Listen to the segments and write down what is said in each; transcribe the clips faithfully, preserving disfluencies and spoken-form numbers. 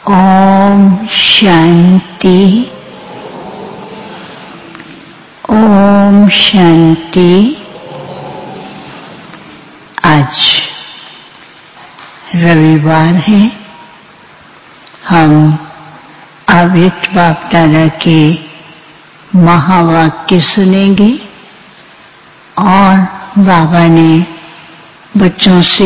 ओम शांति। ओम शांति। आज रविवार है। हम अव्यक्त बाप दादा के महावाक्य सुनेंगे और बाबा ने बच्चों से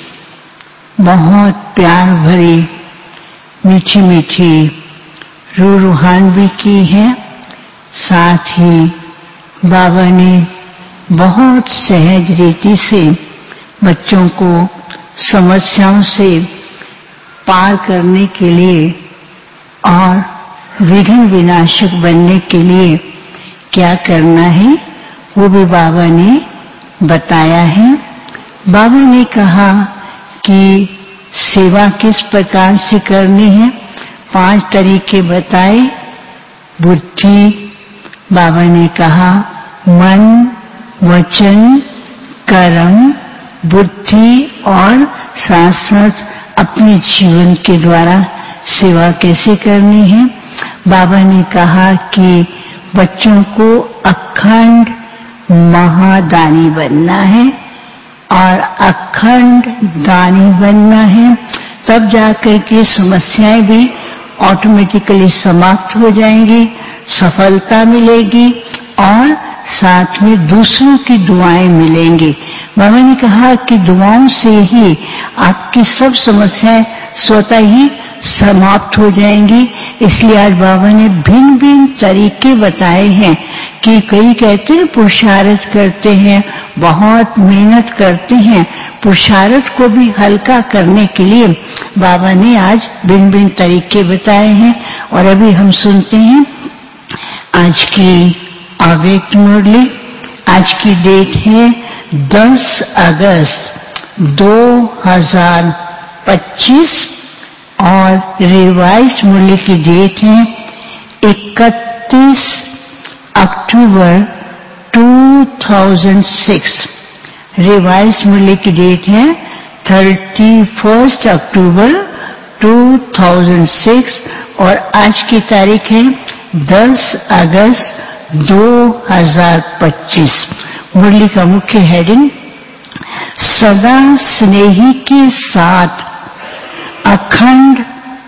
बहुत प्यार भरी मीठी मीठी रूह रूहान भी की है। साथ ही बाबा ने बहुत सहज रीति से बच्चों को समस्याओं से पार करने के लिए और विघ्न विनाशक बनने के लिए क्या करना है वो भी बाबा ने बताया है। बाबा ने कहा कि सेवा किस प्रकार से करनी है, पांच तरीके बताए। बुद्धि, बाबा ने कहा मन, वचन, कर्म, बुद्धि और साथ साथ अपने जीवन के द्वारा सेवा कैसे करनी है। बाबा ने कहा कि बच्चों को अखंड महादानी बनना है और अखंड दानी बनना है, तब जाकर के समस्याएं भी ऑटोमेटिकली समाप्त हो जाएंगी, सफलता मिलेगी और साथ में दूसरों की दुआएं मिलेंगी। बाबा ने कहा कि दुआओं से ही आपकी सब समस्याएं स्वतः ही समाप्त हो जाएंगी। इसलिए आज बाबा ने भिन्न भिन्न तरीके बताए हैं कि कई कहते हैं पुरुषार्थ करते हैं, बहुत मेहनत करते हैं। पुरुषार्थ को भी हल्का करने के लिए बाबा ने आज भिन्न भिन्न तरीके बताए हैं और अभी हम सुनते हैं आज की अव्यक्त मुरली। आज की डेट है दस अगस्त दो हज़ार पच्चीस और रिवाइज मुरली की डेट है इकतीस अक्टूबर दो हज़ार छह। रिवाइज मुरली की डेट है इकतीस अक्टूबर दो हज़ार छह और आज की तारीख है दस अगस्त दो हज़ार पच्चीस। मुरली का मुख्य हेडिंग सदा स्नेही के साथ अखंड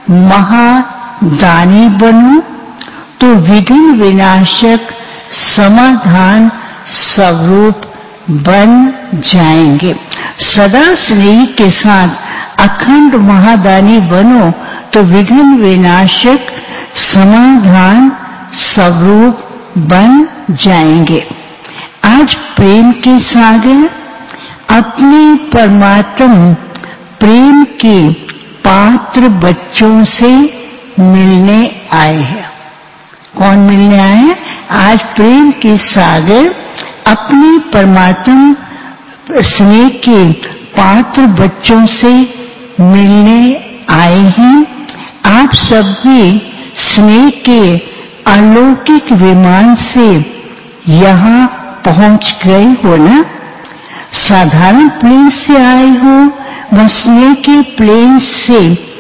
महादानी बनो तो विघ्न विनाशक समाधान स्वरूप बन जाएंगे। सदा स्नेही के साथ अखंड महादानी बनो तो विघ्न विनाशक समाधान स्वरूप बन जाएंगे। आज प्रेम के सागर अपने परमात्म प्रेम के पात्र बच्चों से मिलने आए हैं। कौन मिलने आए हैं? आज प्रेम के सागर अपने परमात्म स्नेह के पात्र बच्चों से मिलने आए हैं। आप सब भी स्नेह के अलौकिक विमान से यहाँ पहुंच गए हो ना। साधारण प्लेन से आए हो, वह स्नेह के प्लेन से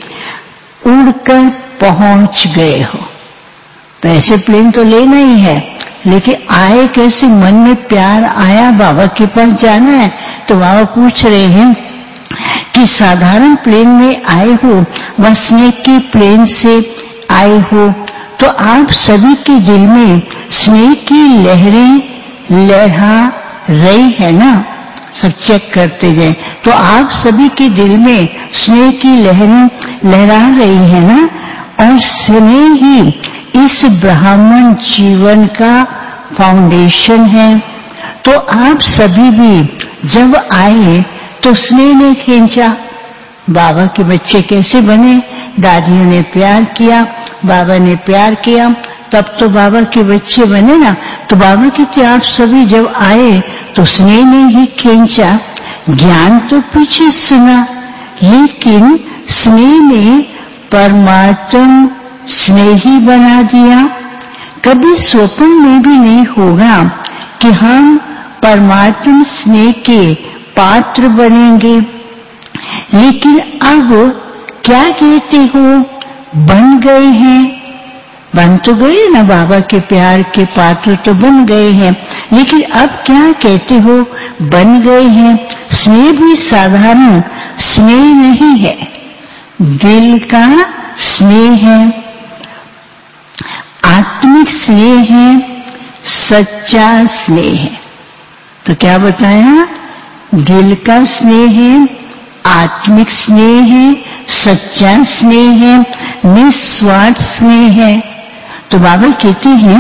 उड़कर पहुंच गए हो। वैसे प्लेन तो लेना ही है, लेकिन आए कैसे? मन में प्यार आया, बाबा के पास जाना है, तो बाबा पूछ रहे हैं कि साधारण प्लेन में आए हो, वह स्नेह के प्लेन से आए हो, तो आप सभी के दिल में स्नेह की लहरें लहरा रही है ना। सब चेक करते जाए तो आप सभी के दिल में स्नेह की लहरें लहरा रही है ना। और स्नेह ही इस ब्राह्मण जीवन का फाउंडेशन है। तो आप सभी भी जब आए तो स्नेह ने खींचा। बाबा के बच्चे कैसे बने? दादियों ने प्यार किया, बाबा ने प्यार किया, तब तो बाबा के बच्चे बने ना। तो बाबा कहते आप सभी जब आए तो स्नेह ने ही खींचा। ज्ञान तो पीछे सुना, लेकिन स्नेह ने परमात्म स्नेही बना दिया। कभी स्वप्न में भी नहीं होगा कि हम परमात्म स्नेह के पात्र बनेंगे। लेकिन अब क्या कहते हो? बन गए हैं, बन तो गए ना, बाबा के प्यार के पात्र तो बन गए हैं, लेकिन अब क्या कहते हो बन गए हैं। स्नेह भी साधारण स्नेह नहीं है, दिल का स्नेह है, आत्मिक स्नेह है, सच्चा स्नेह है। तो क्या बताया, दिल का स्नेह है, आत्मिक स्नेह है, सच्चा स्नेह है, निस्वार्थ स्नेह है। तो बाबा कहते हैं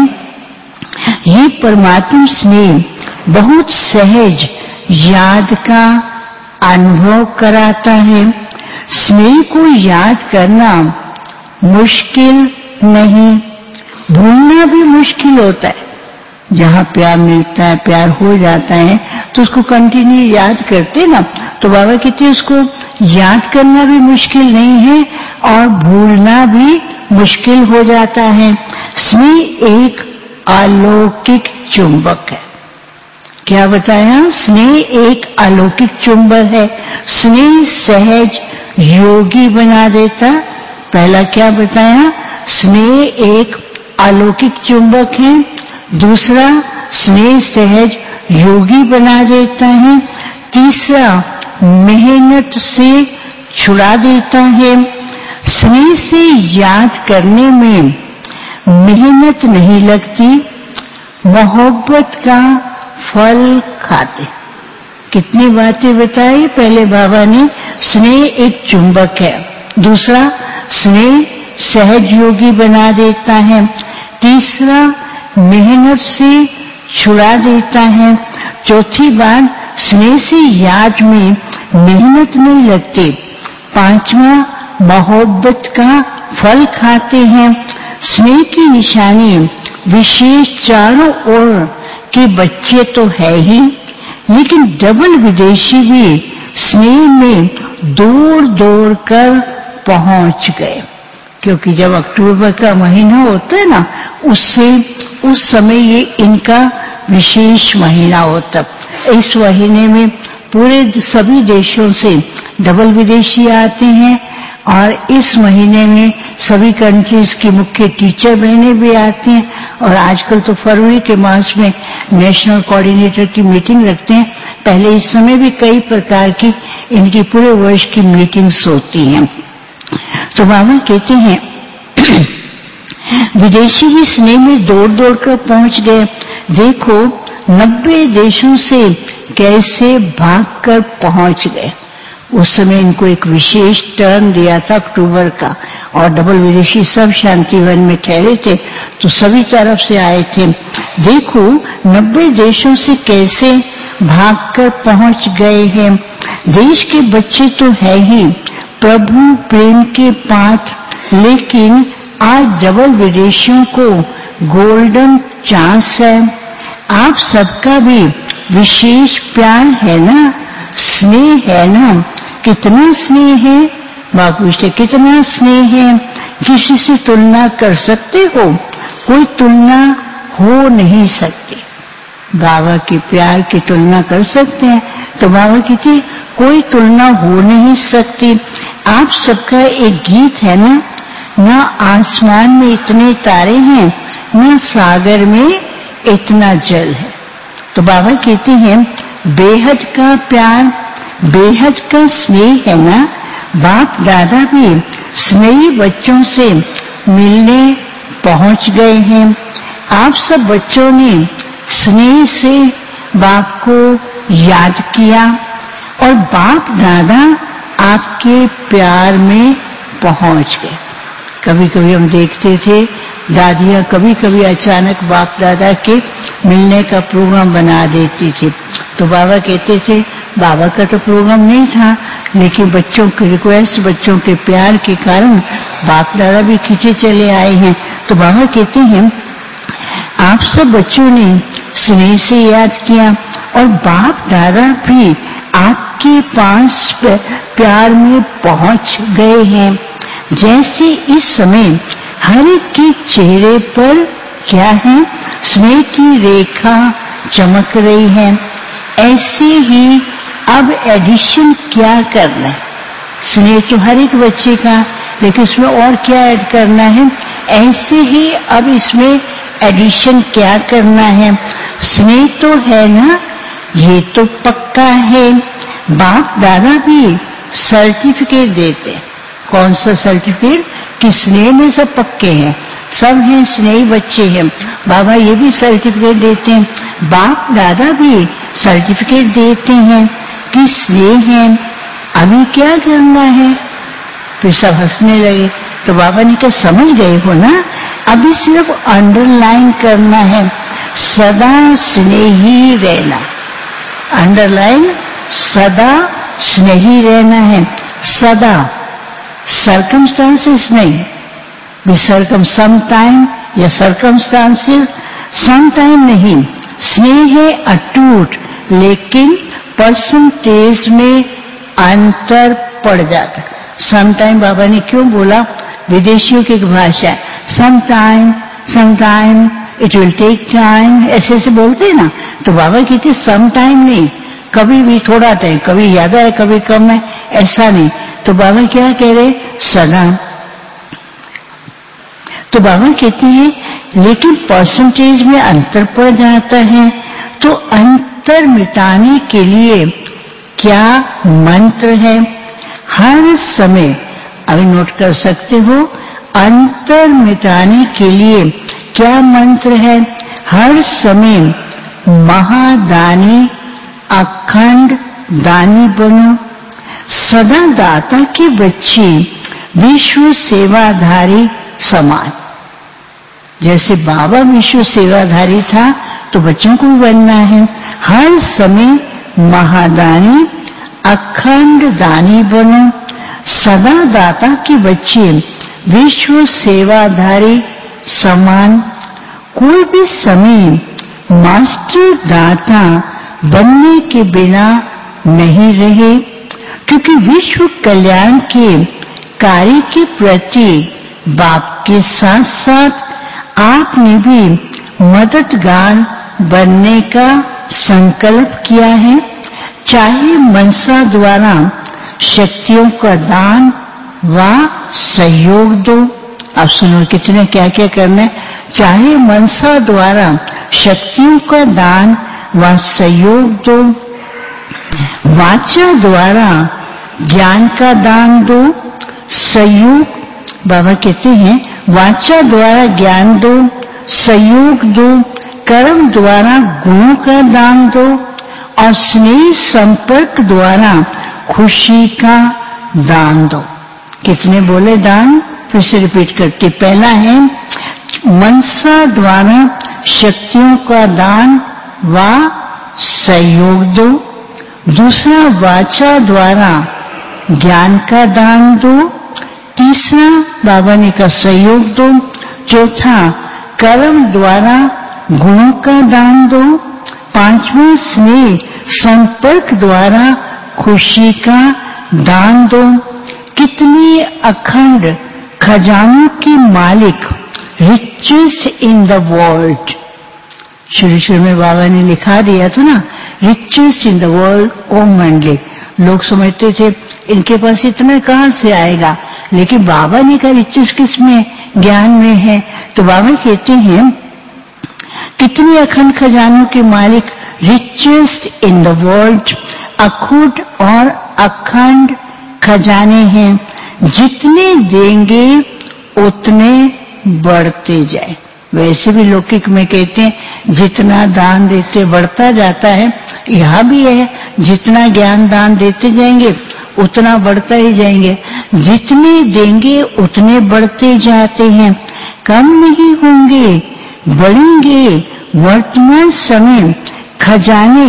ये परमात्मा स्नेह बहुत सहज याद का अनुभव कराता है। स्नेह को याद करना मुश्किल नहीं, भूलना भी मुश्किल होता है। जहाँ प्यार मिलता है, प्यार हो जाता है, तो उसको कंटिन्यू याद करते ना, तो बाबा कहते हैं उसको याद करना भी मुश्किल नहीं है और भूलना भी मुश्किल हो जाता है। स्नेह एक अलौकिक चुंबक है। क्या बताया, स्नेह एक अलौकिक चुंबक है। स्नेह सहज योगी बना देता। पहला क्या बताया, स्नेह एक अलौकिक चुंबक है। दूसरा, स्नेह सहज योगी बना देता है। तीसरा, मेहनत से छुड़ा देता है। स्नेह से याद करने में मेहनत नहीं लगती, मोहब्बत का फल खाते। कितनी बातें बताई पहले बाबा ने। स्नेह एक चुंबक है, दूसरा स्नेह सहज योगी बना देता है, तीसरा मेहनत से छुड़ा देता है, चौथी बात स्नेह से याद में मेहनत नहीं लगती, पांचवा मोहब्बत का फल खाते हैं। स्नेह की निशानी विशेष चारों ओर के बच्चे तो है ही, लेकिन डबल विदेशी भी स्नेह में दौड़ दौड़ कर पहुंच गए। क्योंकि जब अक्टूबर का महीना होता है ना, उससे उस समय ये इनका विशेष महीना होता। इस महीने में पूरे सभी देशों से डबल विदेशी आते हैं और इस महीने में सभी कंट्रीज की मुख्य टीचर बहने भी आती हैं। और आजकल तो फरवरी के मास में नेशनल कोऑर्डिनेटर की मीटिंग रखते हैं। पहले इस समय भी कई प्रकार की इनकी पूरे वर्ष की मीटिंग्स होती हैं। तो बाबा कहते हैं विदेशी भी स्नेह में दौड़ दौड़ कर पहुंच गए। देखो नब्बे देशों से कैसे भागकर पहुंच गए। उस समय इनको एक विशेष टर्न दिया था अक्टूबर का, और डबल विदेशी सब शांतिवन में ठहरे थे, तो सभी तरफ से आए थे। देखो नब्बे देशों से कैसे भागकर पहुंच गए हैं। देश के बच्चे तो है ही प्रभु प्रेम के पात्र, लेकिन आज डबल विदेशियों को गोल्डन चांस है। आप सबका भी विशेष प्यार है ना, स्नेह है ना। कितना स्नेह है, बापू से कितना स्नेह है। किसी से तुलना कर सकते हो, कोई तुलना हो नहीं सकती। बाबा के प्यार की तुलना कर सकते हैं, तो बाबा की थी कोई तुलना हो नहीं सकती। आप सबका एक गीत है ना, ना आसमान में इतने तारे हैं, ना सागर में इतना जल है। तो बाबा कहते हैं बेहद का प्यार, बेहद का स्नेह है ना। बाप दादा भी स्नेही बच्चों से मिलने पहुंच गए हैं। आप सब बच्चों ने स्नेह से बाप को याद किया और बाप दादा आपके प्यार में पहुंच गए। कभी कभी हम देखते थे दादियां कभी कभी अचानक बाप दादा के मिलने का प्रोग्राम बना देती थी। तो बाबा कहते थे बाबा का तो प्रोग्राम नहीं था, लेकिन बच्चों की रिक्वेस्ट, बच्चों के प्यार के कारण बाप दादा भी खींचे चले आए हैं। तो बाबा कहते हैं आप सब बच्चों ने स्नेह से याद किया और बाप दादा भी आपके पास प्यार में पहुंच गए हैं। जैसे इस समय हर एक के चेहरे पर क्या है, स्नेह की रेखा चमक रही है। ऐसे ही अब एडिशन क्या करना है। स्नेह तो हर एक बच्चे का लेकिन उसमें और क्या ऐड करना है, ऐसे ही अब इसमें एडिशन क्या करना है। स्नेह तो है ना, ये तो पक्का है। बाप दादा भी सर्टिफिकेट देते। कौन सा सर्टिफिकेट? कि स्नेह में सब पक्के हैं, सब हैं स्नेही बच्चे हैं। बाबा ये भी सर्टिफिकेट देते हैं, बाप दादा भी सर्टिफिकेट देते हैं कि स्नेह है। अभी क्या करना है? फिर सब हंसने लगे। तो बाबा ने कहा समझ गए हो ना, अभी सिर्फ अंडरलाइन करना है, सदा स्नेही रहना। अंडरलाइन, सदा स्नेही रहना है, सदा। सर्कमस्टांसेस नहीं, भी सर्कम सम टाइम या सर्कमस्टांसेस सम टाइम नहीं। स्नेह है अटूट, लेकिन परसेंटेज में अंतर पड़ जाता। सम टाइम बाबा ने क्यों बोला? विदेशियों की भाषा है, some time, some time, it will take time, ऐसे ऐसे बोलते हैं ना। तो बाबा कहते सम टाइम नहीं, कभी भी थोड़ा टाइम, कभी ज्यादा है कभी कम है, ऐसा नहीं। तो बाबा क्या कह रहे? सदा। तो बाबा कहते हैं लेकिन परसेंटेज में अंतर पड़ जाता है, तो अंतर मिटाने के लिए क्या मंत्र है? हर समय, अभी नोट कर सकते हो, अंतर मिटाने के लिए क्या मंत्र है? हर समय महादानी अखंड दानी बनो। सदा दाता के बच्चे विश्व सेवाधारी समान। जैसे बाबा विश्व सेवाधारी था तो बच्चों को भी बनना है। हर समय महादानी अखंड दानी बनो। सदा दाता के बच्चे विश्व सेवाधारी समान। कोई भी समय मास्टर दाता बनने के बिना नहीं रहे, क्योंकि विश्व कल्याण के कार्य के प्रति बाप के साथ साथ आपने भी मददगार बनने का संकल्प किया है। चाहे मनसा द्वारा शक्तियों का दान व सहयोग दो। अब सुनो कितने क्या क्या करना है। चाहे मनसा द्वारा शक्तियों का दान व सहयोग दो, वाचा द्वारा ज्ञान का दान दो, सहयोग। बाबा कहते हैं वाचा द्वारा ज्ञान दो, सहयोग दो, कर्म द्वारा गुणों का दान दो, और स्नेह संपर्क द्वारा खुशी का दान दो। कितने बोले दान? फिर से रिपीट करते। पहला है मनसा द्वारा शक्तियों का दान व सहयोग दो। दूसरा वाचा द्वारा ज्ञान का दान दो। तीसरा बाबा ने का सहयोग दो। चौथा कर्म द्वारा गुणों का दान दो। पांचवा स्नेह संपर्क द्वारा खुशी का दान दो। कितने अखंड खजानों के मालिक, रिचेस्ट इन द वर्ल्ड। शुरू शुरू में बाबा ने लिखा दिया था ना, richest in the world Om Mandali. लोग समझते थे इनके पास इतना कहां से आएगा, लेकिन बाबा ने कहा रिचेस्ट किसमें? ज्ञान में है। तो बाबा कहते हैं कितने अखंड खजानों के मालिक, रिचेस्ट इन द वर्ल्ड। अखुट और अखंड खजाने हैं, जितने देंगे उतने बढ़ते जाए। वैसे भी लौकिक में कहते हैं जितना दान देते बढ़ता जाता है, यह भी है जितना ज्ञान दान देते जाएंगे उतना बढ़ता ही जाएंगे। जितने देंगे उतने बढ़ते जाते हैं, कम नहीं होंगे, बढ़ेंगे। वर्तमान समय खजाने,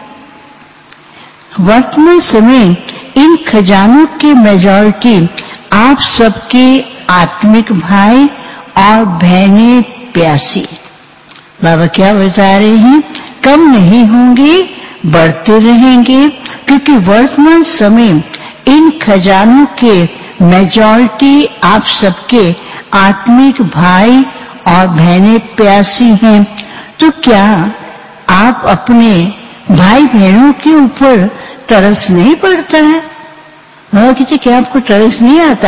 वर्तमान समय इन खजानों की मेजॉरिटी आप सबके आत्मिक भाई और बहनें प्यासी। बाबा क्या बता रहे हैं? कम नहीं होंगे, बढ़ते रहेंगे, क्योंकि वर्तमान समय इन खजानों के मेजॉरिटी आप सबके आत्मिक भाई और बहनें प्यासी हैं। तो क्या आप अपने भाई बहनों के ऊपर तरस नहीं पड़ता है? बाबा कहते क्या आपको तरस नहीं आता?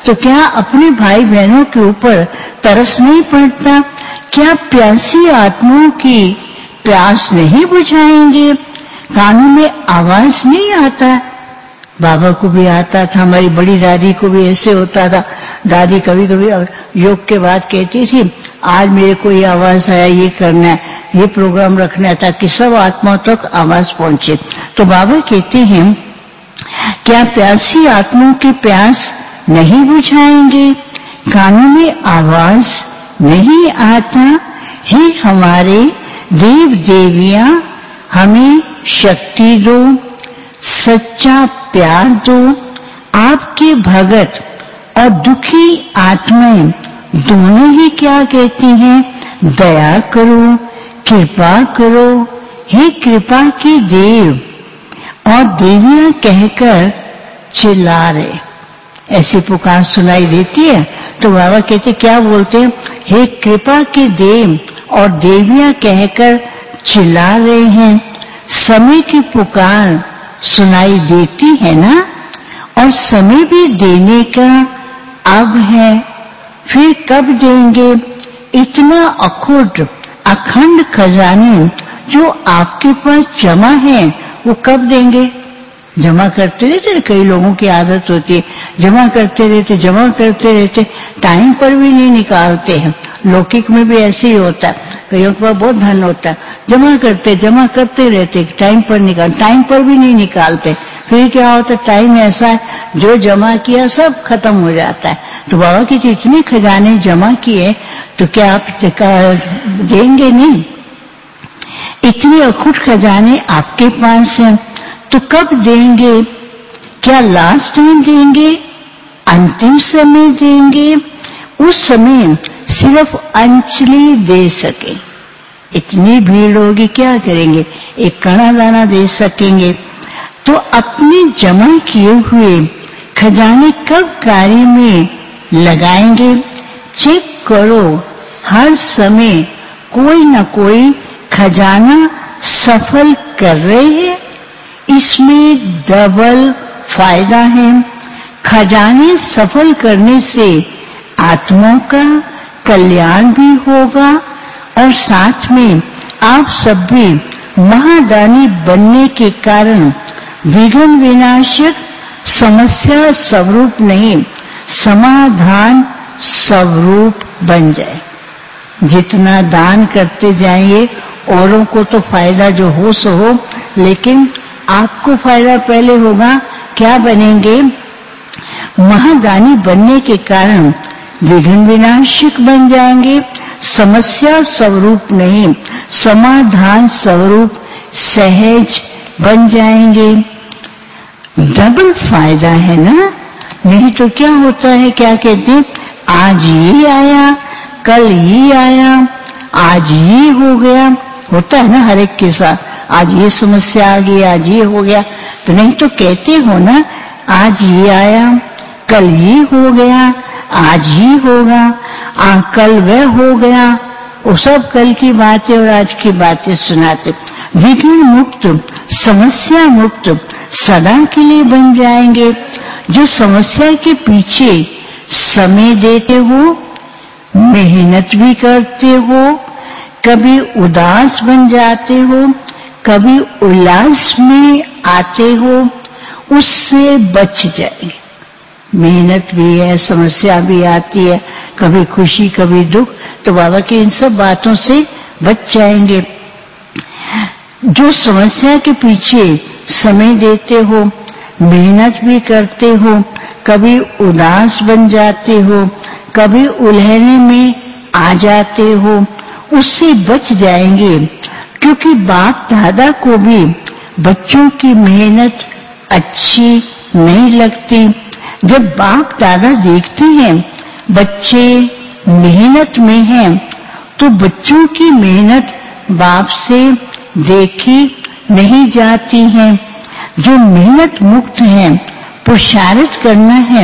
तो क्या अपने भाई बहनों के ऊपर तरस नहीं पड़ता? क्या प्यासी आत्माओं की प्यास नहीं बुझाएंगे? कानों में आवाज नहीं आता? बाबा को भी आता था, हमारी बड़ी दादी को भी ऐसे होता था। दादी कभी कभी योग के बाद कहती थी, आज मेरे को ये आवाज आया, ये करना है, ये प्रोग्राम रखना है ताकि सब आत्माओं तक आवाज पहुंचे। तो बाबा कहते हैं, क्या प्यासी आत्माओं की प्यास नहीं बुझाएंगे? कानों में आवाज नहीं आता? हे हमारे देव देवियां, हमें शक्ति दो, सच्चा प्यार दो। आपके भगत और दुखी आत्माएं दोनों ही क्या कहती हैं? दया करो, कृपा करो। हे कृपा के देव और देवियां कहकर चिल्ला रहे, ऐसी पुकार सुनाई देती है। तो बाबा कहते क्या बोलते हैं? हे कृपा के देव और देवियां कहकर चिल्ला रहे हैं। समय की पुकार सुनाई देती है ना, और समय भी देने का अब है, फिर कब देंगे? इतना अखुट अखंड खजाने जो आपके पास जमा है वो कब देंगे? जमा करते रहते, कई लोगों की आदत होती है जमा करते रहते जमा करते रहते, टाइम पर भी नहीं निकालते हैं। लौकिक में भी ऐसे ही होता है, कईयों के पास बहुत धन होता है, जमा करते जमा करते रहते, टाइम पर निकाल टाइम पर भी नहीं निकालते। फिर क्या होता है? टाइम ऐसा है जो जमा किया सब खत्म हो जाता है। तो बाबा की जो इतने खजाने जमा किए, तो क्या आप देंगे नहीं? इतने अखुट खजाने आपके पास हैं, तो कब देंगे? क्या लास्ट टाइम देंगे? अंतिम समय देंगे? उस समय सिर्फ अंजलि दे सके, इतनी भीड़ होगी क्या करेंगे? एक कणा दाना दे सकेंगे। तो अपने जमा किए हुए खजाने कब कार्य में लगाएंगे? चेक करो, हर समय कोई न कोई खजाना सफल कर रहे हैं। इसमें डबल फायदा है। खजाने सफल करने से आत्माओं का कल्याण भी होगा और साथ में आप सब भी महादानी बनने के कारण विघ्न विनाशक समस्या स्वरूप नहीं, समाधान स्वरूप बन जाए। जितना दान करते जाएंगे औरों को तो फायदा जो हो सो हो, लेकिन आपको फायदा पहले होगा। क्या बनेंगे? महादानी बनने के कारण विघ्न विनाशक बन जाएंगे। समस्या स्वरूप नहीं, समाधान स्वरूप सहज बन जाएंगे। डबल फायदा है ना। नहीं तो क्या होता है, क्या कहते हैं, आज ये आया, कल ये आया, आज ये हो गया। होता है ना हर एक के साथ, आज ये समस्या आ गई, आज ये हो गया। तो नहीं तो कहते हो ना, आज ये आया, कल ये हो गया, आज ही होगा, आ, कल वह हो गया। वो सब कल की बातें और आज की बातें सुनाते। विघ्न मुक्त, समस्या मुक्त सदा के लिए बन जाएंगे। जो समस्या के पीछे समय देते हो, मेहनत भी करते हो, कभी उदास बन जाते हो, कभी उल्लास में आते हो, उससे बच जाएंगे। मेहनत भी है, समस्या भी आती है, कभी खुशी कभी दुख, तो बाबा की इन सब बातों से बच जाएंगे। जो समस्या के पीछे समय देते हो, मेहनत भी करते हो, कभी उदास बन जाते हो, कभी उलझने में आ जाते हो, उससे बच जाएंगे। क्योंकि बाप दादा को भी बच्चों की मेहनत अच्छी नहीं लगती। जब बाप दादा देखते हैं बच्चे मेहनत में हैं, तो बच्चों की मेहनत बाप से देखी नहीं जाती है। जो मेहनत मुक्त है, पुरुषार्थ करना है,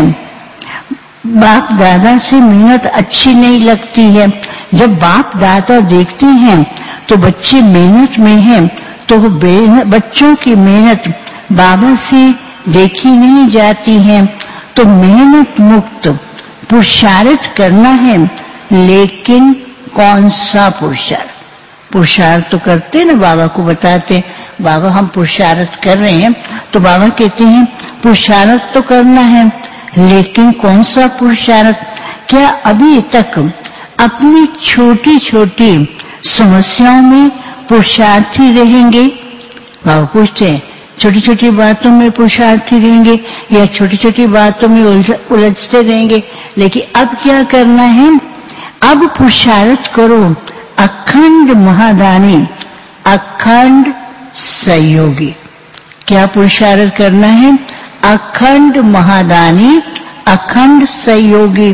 बाप दादा से मेहनत अच्छी नहीं लगती है। जब बाप दादा देखते हैं तो बच्चे मेहनत में हैं, तो बच्चों की मेहनत बाबा से देखी नहीं जाती है। तो मेहनत मुक्त पुरुषार्थ करना है, लेकिन कौन सा पुरुषार्थ? पुरुषार्थ तो करते ना, बाबा को बताते, बाबा हम पुरुषार्थ कर रहे हैं, तो बाबा कहते हैं पुरुषार्थ तो करना है, लेकिन कौन सा पुरुषार्थ? क्या अभी तक अपनी छोटी छोटी समस्याओं में पुरुषार्थी रहेंगे? बाबा पूछते हैं, छोटी छोटी बातों में पुरुषार्थी रहेंगे या छोटी छोटी बातों में उलझते रहेंगे? लेकिन अब क्या करना है? अब पुरुषार्थ करो अखंड महादानी, अखंड सहयोगी। क्या पुरुषार्थ करना है? अखंड महादानी, अखंड सहयोगी।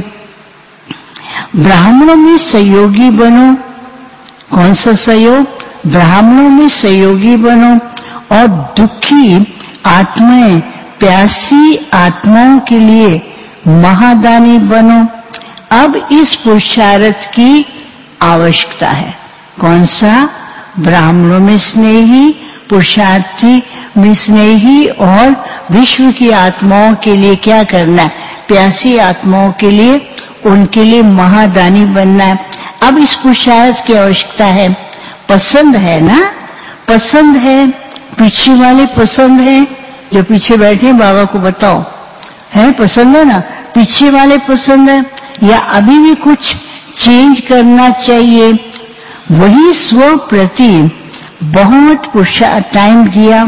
ब्राह्मणों में सहयोगी बनो। कौन सा सहयोग? ब्राह्मणों में सहयोगी बनो और दुखी आत्माएं, प्यासी आत्माओं के लिए महादानी बनो। अब इस पुरुषार्थ की आवश्यकता है। कौन सा? ब्राह्मणों में स्नेही, पुरुषार्थी में स्नेही और विश्व की आत्माओं के लिए क्या करना है? प्यासी आत्माओं के लिए, उनके लिए महादानी बनना है। अब इस पुरुषार्थ की आवश्यकता है। पसंद है ना? पसंद है? पीछे वाले पसंद है? जो पीछे बैठे हैं बाबा को बताओ, है पसंद है ना? पीछे वाले पसंद है या अभी भी कुछ चेंज करना चाहिए? वही स्व प्रति बहुत पुरुषार्थ टाइम दिया।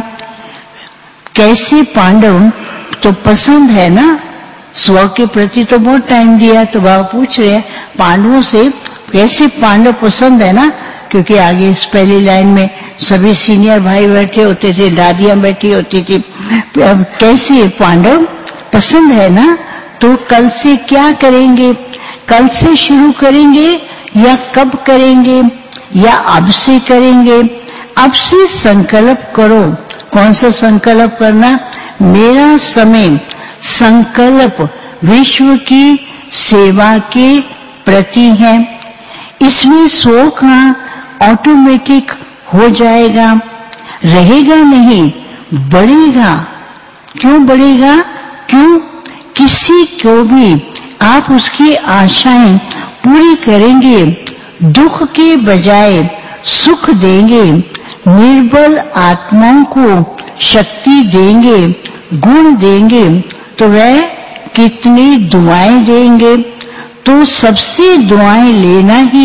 कैसे पांडव तो पसंद है ना, स्व के प्रति तो बहुत टाइम दिया। तो बाबा पूछ रहे हैं पांडवों से, कैसे पांडव पसंद है ना? क्योंकि आगे इस पहली लाइन में सभी सीनियर भाई बैठे होते थे, दादियां बैठी होती थी। कैसे पांडव पसंद है ना? तो कल से क्या करेंगे? कल से शुरू करेंगे या कब करेंगे या अब से करेंगे? अब से संकल्प करो। कौन सा संकल्प करना? मेरा समय संकल्प विश्व की सेवा के प्रति है। इसमें सौ का ऑटोमेटिक हो जाएगा, रहेगा नहीं, बढ़ेगा। क्यों बढ़ेगा? क्यों? किसी को भी आप उसकी आशाएं पूरी करेंगे, दुख के बजाय सुख देंगे, निर्बल आत्माओं को शक्ति देंगे, गुण देंगे, तो वह कितनी दुआएं देंगे। तो सबसे दुआएं लेना ही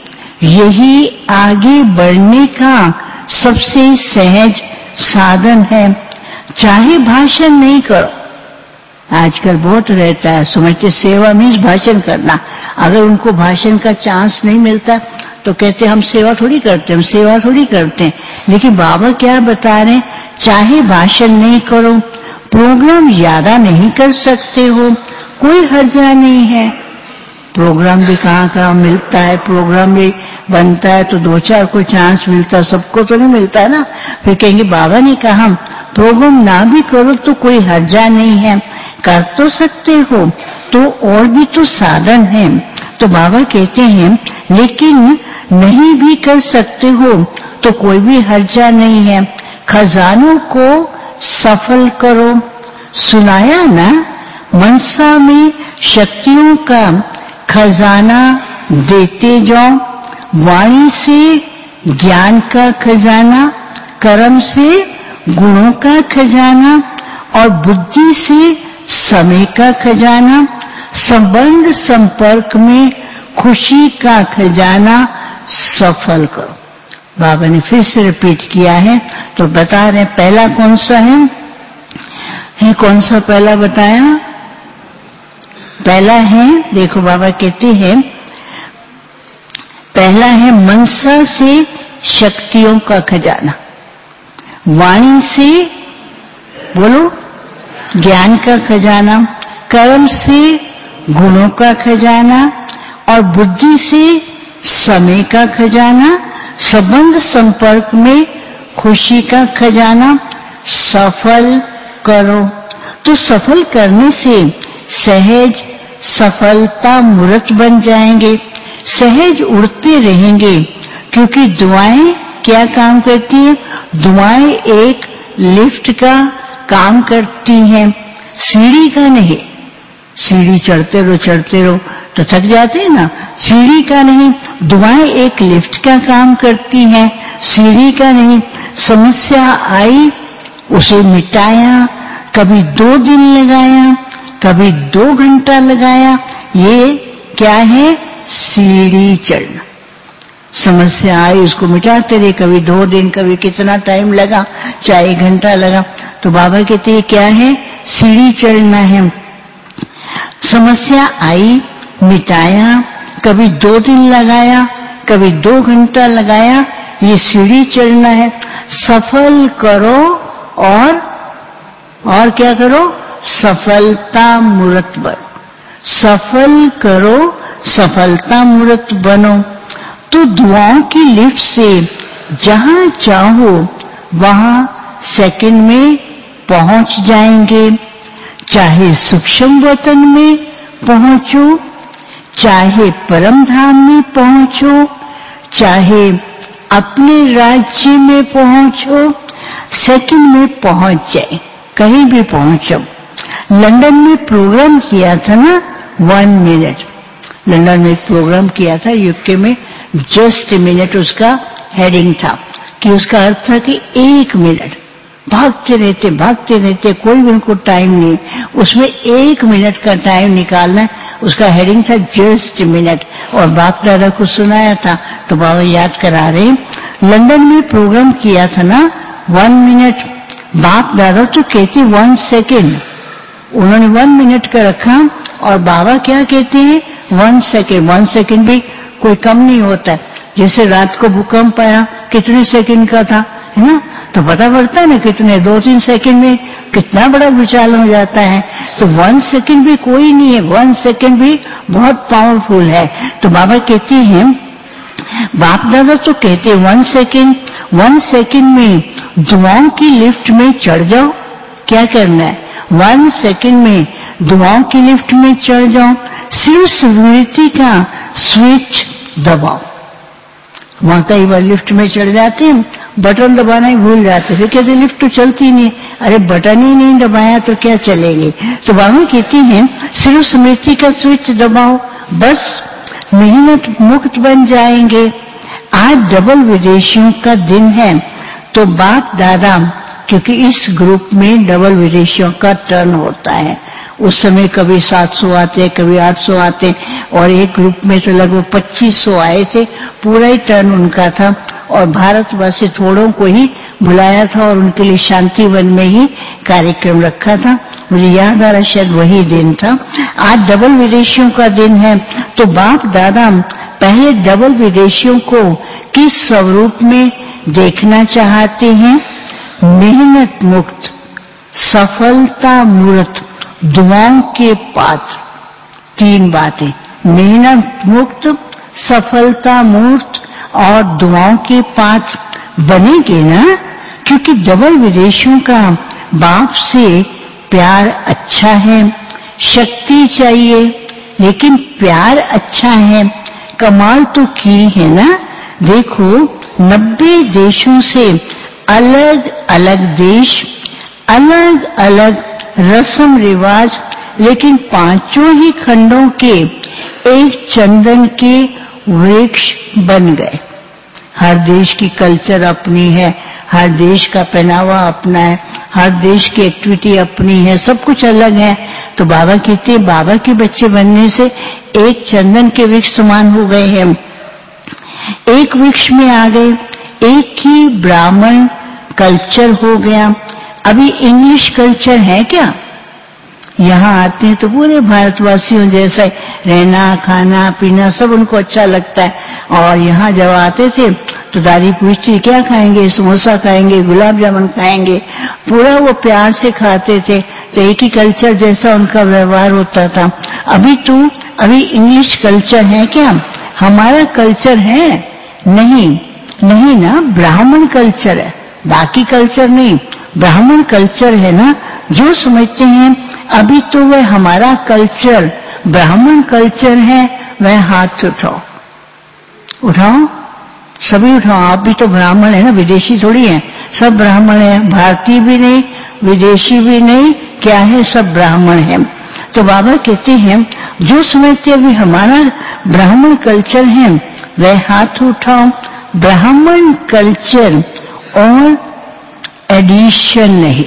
यही आगे बढ़ने का सबसे सहज साधन है। चाहे भाषण नहीं करो, आजकल बहुत रहता है, समझते सेवा मीन्स भाषण करना। अगर उनको भाषण का चांस नहीं मिलता तो कहते हम सेवा थोड़ी करते, हम सेवा थोड़ी करते हैं। लेकिन बाबा क्या बता रहे हैं? चाहे भाषण नहीं करो, प्रोग्राम ज्यादा नहीं कर सकते हो, कोई हर्जा नहीं है। प्रोग्राम भी कहाँ कहाँ मिलता है, प्रोग्राम भी बनता है तो दो चार को चांस मिलता है, सबको तो नहीं मिलता है ना। फिर कहेंगे बाबा ने कहा प्रोग्राम ना भी करो तो कोई हर्जा नहीं है, कर तो सकते हो, तो और भी तो साधन है। तो बाबा कहते हैं लेकिन नहीं भी कर सकते हो तो कोई भी हर्जा नहीं है। खजानों को सफल करो। सुनाया ना, मनसा में शक्तियों का खजाना देते जाओ। वाणी से ज्ञान का खजाना, कर्म से गुणों का खजाना और बुद्धि से समय का खजाना, संबंध संपर्क में खुशी का खजाना सफल करो। बाबा ने फिर से रिपीट किया है तो बता रहे पहला कौन सा है, है कौन सा पहला बताया? पहला है, देखो बाबा कहते हैं पहला है मनसा से शक्तियों का खजाना, वाणी से बोलो ज्ञान का खजाना, कर्म से गुणों का खजाना और बुद्धि से समय का खजाना, संबंध संपर्क में खुशी का खजाना सफल करो। तो सफल करने से सहज सफलता मूर्त बन जाएंगे, सहज उड़ते रहेंगे। क्योंकि दुआएं क्या काम करती हैं? दुआएं एक लिफ्ट का काम करती हैं, सीढ़ी का नहीं। सीढ़ी चढ़ते रहो चढ़ते रहो तो थक जाते हैं ना। सीढ़ी का नहीं, दुआएं एक लिफ्ट का काम करती हैं, सीढ़ी का नहीं। समस्या आई, उसे मिटाया, कभी दो दिन लगाया, कभी दो घंटा लगाया, ये क्या है? सीढ़ी चढ़ना। समस्या आई, उसको मिटाते रहे, कभी दो दिन, कभी कितना टाइम लगा, चाहे एक घंटा लगा। तो बाबा कहते हैं क्या है? सीढ़ी चढ़ना है। समस्या आई, मिटाया, कभी दो दिन लगाया, कभी दो घंटा लगाया, ये सीढ़ी चढ़ना है। सफल करो और और क्या करो? सफलता मूर्त बनो। सफल करो, सफलता मूर्त बनो। तो दुआओं की लिफ्ट से जहां चाहो वहां सेकंड में पहुंच जाएंगे। चाहे सूक्ष्म वतन में पहुंचो, चाहे परम धाम में पहुंचो, चाहे अपने राज्य में पहुंचो, सेकंड में पहुंच जाए, कहीं भी पहुंचो। लंदन में प्रोग्राम किया था ना, वन मिनट। लंदन में एक प्रोग्राम किया था यूके में, जस्ट ए मिनट उसका हेडिंग था, कि उसका अर्थ था कि एक मिनट। भागते रहते भागते रहते, कोई भी उनको टाइम नहीं, उसमें एक मिनट का टाइम निकालना। उसका हेडिंग था जस्ट ए मिनट, और बाप दादा को सुनाया था। तो बाबा याद करा रहे, लंदन में प्रोग्राम किया था ना वन मिनट, बाप दादा तो कहते वन सेकेंड, उन्होंने वन मिनट का रखा, और बाबा क्या कहते हैं? One second. वन सेकेंड भी कोई कम नहीं होता है। जैसे रात को भूकंप आया, कितने सेकंड का था, है ना? तो पता पड़ता है ना कितने, दो तीन सेकंड में कितना बड़ा भूचाल हो जाता है। तो वन सेकंड भी कोई नहीं है, वन सेकंड भी बहुत पावरफुल है। तो बाबा कहते हैं, बाप दादा तो कहते हैं वन सेकंड, वन सेकंड में दुआओं की लिफ्ट में चढ़ जाओ। क्या करना है? वन सेकंड में दुआओं की लिफ्ट में चढ़ जाओ। सिर्फ स्मृति का स्विच दबाओ। वहां कई बार लिफ्ट में चढ़ जाते हैं, बटन दबाना ही भूल जाते, फिर कहते लिफ्ट तो चलती नहीं। अरे बटन ही नहीं दबाया तो क्या चलेगी? तो बाबा कहती हैं सिर्फ स्मृति का स्विच दबाओ, बस मेहनत मुक्त बन जाएंगे। आज डबल विदेशियों का दिन है, तो बाप दादा, क्योंकि इस ग्रुप में डबल विदेशियों का टर्न होता है, उस समय कभी सात सौ आते, कभी आठ सौ आते, और एक ग्रुप में तो लगभग पच्चीस सौ आए थे। पूरा ही टर्न उनका था, और भारतवासी थोड़ों को ही बुलाया था, और उनके लिए शांति वन में ही कार्यक्रम रखा था। मुझे याद आ रहा शायद वही दिन था। आज डबल विदेशियों का दिन है, तो बाप दादा पहले डबल विदेशियों को किस स्वरूप में देखना चाहते हैं? मेहनत मुक्त, सफलता मूर्त, दुआओं के पात्र। तीन बातें, मेहनत मुक्त, सफलता मूर्त और दुआओं के पात्र बनेंगे ना। क्योंकि डबल विदेशियों का बाप से प्यार अच्छा है, शक्ति चाहिए, लेकिन प्यार अच्छा है। कमाल तो की है ना। देखो नब्बे देशों से अलग अलग देश, अलग अलग रस्म रिवाज, लेकिन पांचों ही खंडों के एक चंदन के वृक्ष बन गए। हर देश की कल्चर अपनी है, हर देश का पहनावा अपना है, हर देश की एक्टिविटी अपनी है, सब कुछ अलग है। तो बाबा कहते हैं बाबा के बच्चे बनने से एक चंदन के वृक्ष समान हो गए हैं, एक वृक्ष में आ गए, एक ही ब्राह्मण कल्चर हो गया। अभी इंग्लिश कल्चर है क्या? यहाँ आते हैं तो पूरे भारतवासियों जैसा रहना, खाना, पीना सब उनको अच्छा लगता है। और यहाँ जब आते थे तो दादी पूछती क्या खाएंगे? समोसा खाएंगे, गुलाब जामुन खाएंगे, पूरा वो प्यार से खाते थे। तो एक ही कल्चर जैसा उनका व्यवहार होता था। अभी तो अभी इंग्लिश कल्चर है क्या? हमारा कल्चर है? नहीं, नहीं ना, ब्राह्मण कल्चर है, बाकी कल्चर नहीं, ब्राह्मण कल्चर है ना। जो समझते हैं अभी तो वह हमारा कल्चर ब्राह्मण कल्चर है, वह हाथ उठाओ, उठाओ, सभी उठाओ। आप भी तो ब्राह्मण है ना, विदेशी थोड़ी है, सब ब्राह्मण है, भारतीय भी नहीं, विदेशी भी नहीं, क्या है, सब ब्राह्मण है। तो बाबा कहते हैं जो समझते अभी हमारा ब्राह्मण कल्चर है वह हाथ उठाओ। ब्राह्मण कल्चर और एडिशन नहीं,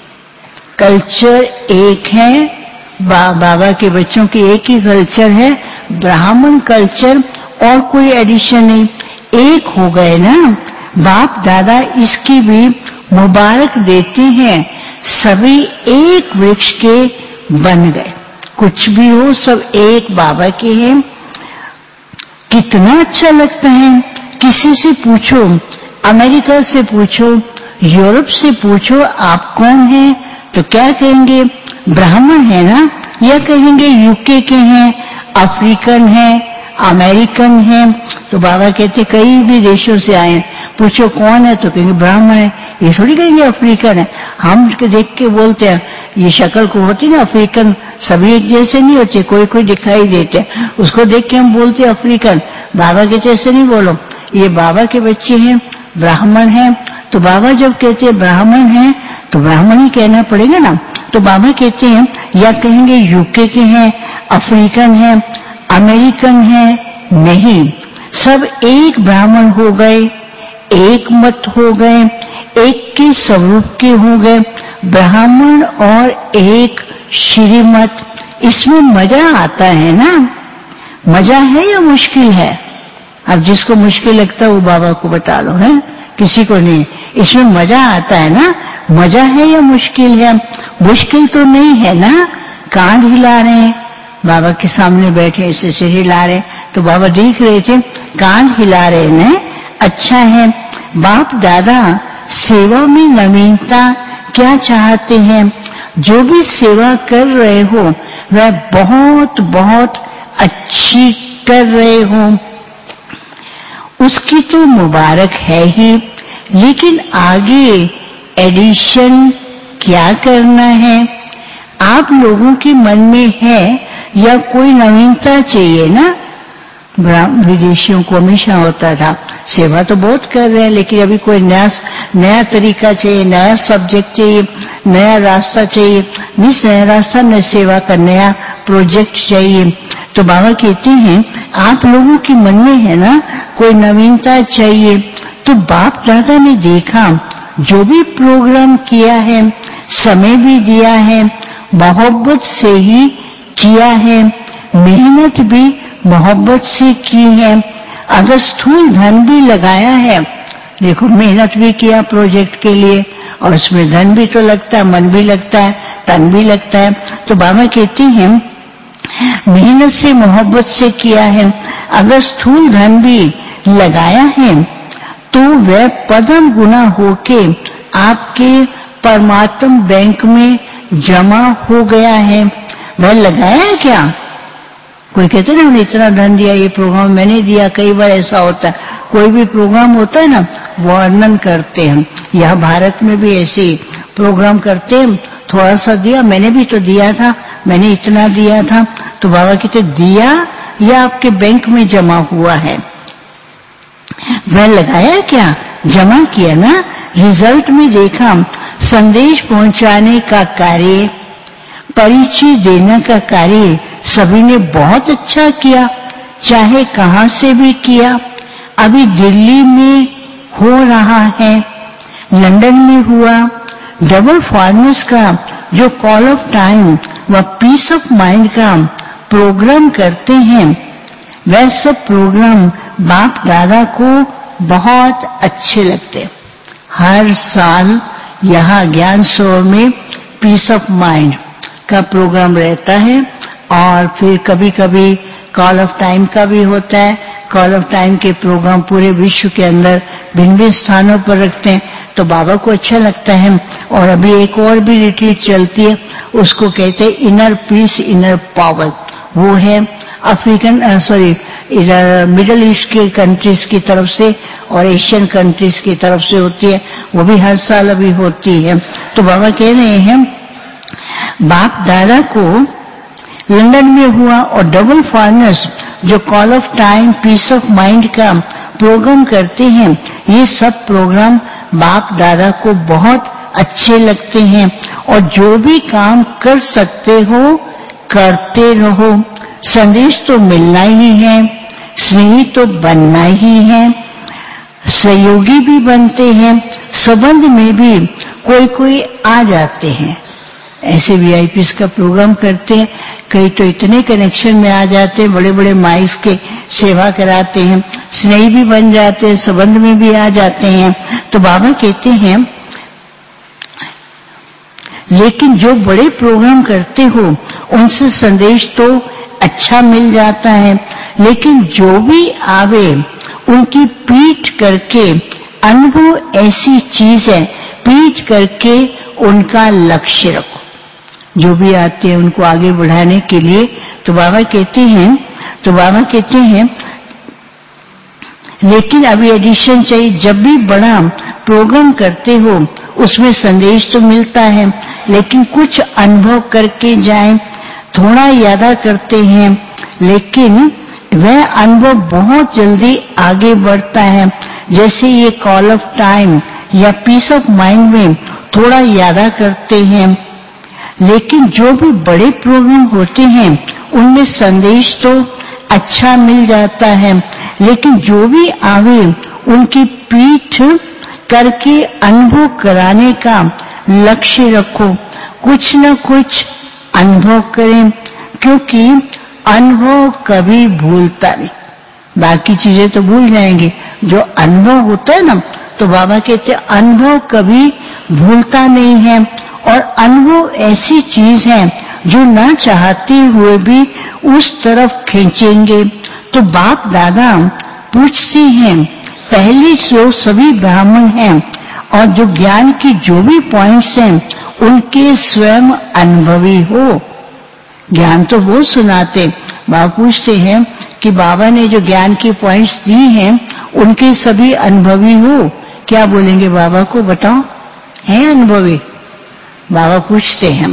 कल्चर एक है। बा, बाबा के बच्चों की एक ही कल्चर है, ब्राह्मण कल्चर, और कोई एडिशन नहीं, एक हो गए ना। बाप दादा इसकी भी मुबारक देते हैं, सभी एक वृक्ष के बन गए। कुछ भी हो सब एक बाबा के हैं। कितना अच्छा लगता है। किसी से पूछो, अमेरिका से पूछो, यूरोप से पूछो आप कौन हैं, तो क्या कहेंगे? ब्राह्मण है ना, या कहेंगे यूके के हैं, अफ्रीकन हैं, अमेरिकन हैं। तो बाबा कहते कई भी देशों से आए, पूछो कौन है तो कहेंगे ब्राह्मण है। ये थोड़ी कहेंगे अफ्रीकन है। हम उसको देख के बोलते हैं, ये शक्ल को होती ना अफ्रीकन, सभी एक जैसे नहीं होते, कोई कोई दिखाई देते, उसको देख के हम बोलते अफ्रीकन। बाबा के जैसे नहीं बोलो, ये बाबा के बच्चे हैं, ब्राह्मण हैं। तो बाबा जब कहते हैं ब्राह्मण हैं तो ब्राह्मण ही कहना पड़ेगा ना। तो बाबा कहते हैं या कहेंगे यूके के हैं, अफ्रीकन हैं, अमेरिकन हैं, नहीं, सब एक ब्राह्मण हो गए, एक मत हो गए, एक के स्वरूप के हो गए, ब्राह्मण और एक श्रीमत। इसमें मजा आता है ना। मजा है या मुश्किल है? अब जिसको मुश्किल लगता है वो बाबा को बता लो, है, किसी को नहीं। इसमें मजा आता है ना। मजा है या मुश्किल है? मुश्किल तो नहीं है ना। कान हिला रहे हैं, बाबा के सामने बैठे ऐसे सिर हिला रहे, तो बाबा देख रहे थे कान हिला रहे हैं, अच्छा है। बाप दादा सेवा में नवीनता क्या चाहते हैं? जो भी सेवा कर रहे हो वह बहुत बहुत अच्छी कर रहे हो, उसकी तो मुबारक है ही, लेकिन आगे एडिशन क्या करना है? आप लोगों के मन में है या कोई नवीनता चाहिए ना। विदेशियों को हमेशा होता था सेवा तो बहुत कर रहे हैं, लेकिन अभी कोई नया नया तरीका चाहिए, नया सब्जेक्ट चाहिए, नया रास्ता चाहिए। न नया रास्ता न सेवा का नया प्रोजेक्ट चाहिए। तो बाबा कहते हैं आप लोगों के मन में है ना कोई नवीनता चाहिए। तो बाप दादा ने देखा जो भी प्रोग्राम किया है, समय भी दिया है, मोहब्बत से ही किया है, मेहनत भी मोहब्बत से की है। अगर स्थूल धन भी लगाया है, देखो मेहनत भी किया प्रोजेक्ट के लिए, और उसमें धन भी तो लगता है, मन भी लगता है, तन भी लगता है। तो बाबा कहते हैं मेहनत से मोहब्बत से किया है, अगर स्थूल धन भी लगाया है तो वह पदम गुना होके आपके परमात्म बैंक में जमा हो गया है। वह लगाया है क्या? कोई कहते ना हमने इतना धन दिया, ये प्रोग्राम मैंने दिया। कई बार ऐसा होता है, कोई भी प्रोग्राम होता है ना वर्णन करते हैं, यह भारत में भी ऐसे प्रोग्राम करते हैं, थोड़ा सा दिया, मैंने भी तो दिया था, मैंने इतना दिया था। तो बाबा कहते दिया या आपके बैंक में जमा हुआ है? वह लगाया क्या? जमा किया ना। रिजल्ट में देखा संदेश पहुंचाने का कार्य, परिचय देने का कार्य सभी ने बहुत अच्छा किया, चाहे कहां से भी किया। अभी दिल्ली में हो रहा है, लंदन में हुआ, डबल फार्मर्स का जो कॉल ऑफ टाइम व पीस ऑफ माइंड का प्रोग्राम करते हैं, वह सब प्रोग्राम बाप दादा को बहुत अच्छे लगते। हर साल यहाँ ज्ञान सरोवर में पीस ऑफ माइंड का प्रोग्राम रहता है, और फिर कभी कभी कॉल ऑफ टाइम का भी होता है। कॉल ऑफ टाइम के प्रोग्राम पूरे विश्व के अंदर भिन्न भिन्न स्थानों पर रखते हैं, तो बाबा को अच्छा लगता है। और अभी एक और भी रिट्रीट चलती है, उसको कहते हैं इनर पीस इनर पावर। वो है अफ्रीकन सॉरी इधर मिडल ईस्ट के कंट्रीज की तरफ से और एशियन कंट्रीज की तरफ से होती है, वो भी हर साल अभी होती है। तो बाबा कह रहे हैं बाप दादा को लंदन में हुआ, और डबल फार्मर्स जो call of time peace of mind का प्रोग्राम करते हैं, ये सब प्रोग्राम बाप दादा को बहुत अच्छे लगते हैं। और जो भी काम कर सकते हो करते रहो। संदेश तो मिलना ही है, स्नेही तो बनना ही है, सहयोगी भी बनते हैं, संबंध में भी कोई कोई आ जाते हैं। ऐसे वीआईपी का प्रोग्राम करते हैं, कई तो इतने कनेक्शन में आ जाते हैं, बड़े बड़े माइक्स के सेवा कराते हैं, स्नेही भी बन जाते हैं, संबंध में भी आ जाते हैं। तो बाबा कहते हैं लेकिन जो बड़े प्रोग्राम करते हो उनसे संदेश तो अच्छा मिल जाता है, लेकिन जो भी आवे उनकी पीठ करके, अनुभव ऐसी चीज है, पीठ करके उनका लक्ष्य रखो। जो भी आते हैं उनको आगे बढ़ाने के लिए। तो बाबा कहते हैं तो बाबा कहते हैं लेकिन अभी एडिशन चाहिए। जब भी बड़ा प्रोग्राम करते हो उसमें संदेश तो मिलता है, लेकिन कुछ अनुभव करके जाएं। थोड़ा यादा करते हैं लेकिन वह अनुभव बहुत जल्दी आगे बढ़ता है। जैसे ये कॉल ऑफ टाइम या पीस ऑफ माइंड में थोड़ा यादा करते हैं, लेकिन जो भी बड़े प्रोग्राम होते हैं उनमें संदेश तो अच्छा मिल जाता है, लेकिन जो भी आवे उनकी पीठ करके अनुभव कराने का लक्ष्य रखो। कुछ न कुछ अनुभव करें, क्योंकि अनुभव कभी भूलता नहीं। बाकी चीजें तो भूल जाएंगे, जो अनुभव होता है ना, तो बाबा कहते हैं अनुभव कभी भूलता नहीं है। और अनुभव ऐसी चीज है जो न चाहते हुए भी उस तरफ खींचेंगे। तो बाप दादा पूछते हैं, पहले जो सभी ब्राह्मण हैं और जो ज्ञान की जो भी पॉइंट्स हैं उनके स्वयं अनुभवी हो। ज्ञान तो वो सुनाते, बाबा पूछते हैं कि बाबा ने जो ज्ञान की पॉइंट्स दी हैं उनके सभी अनुभवी हो। क्या बोलेंगे बाबा को, बताओ, हैं अनुभवी? बाबा पूछते हैं।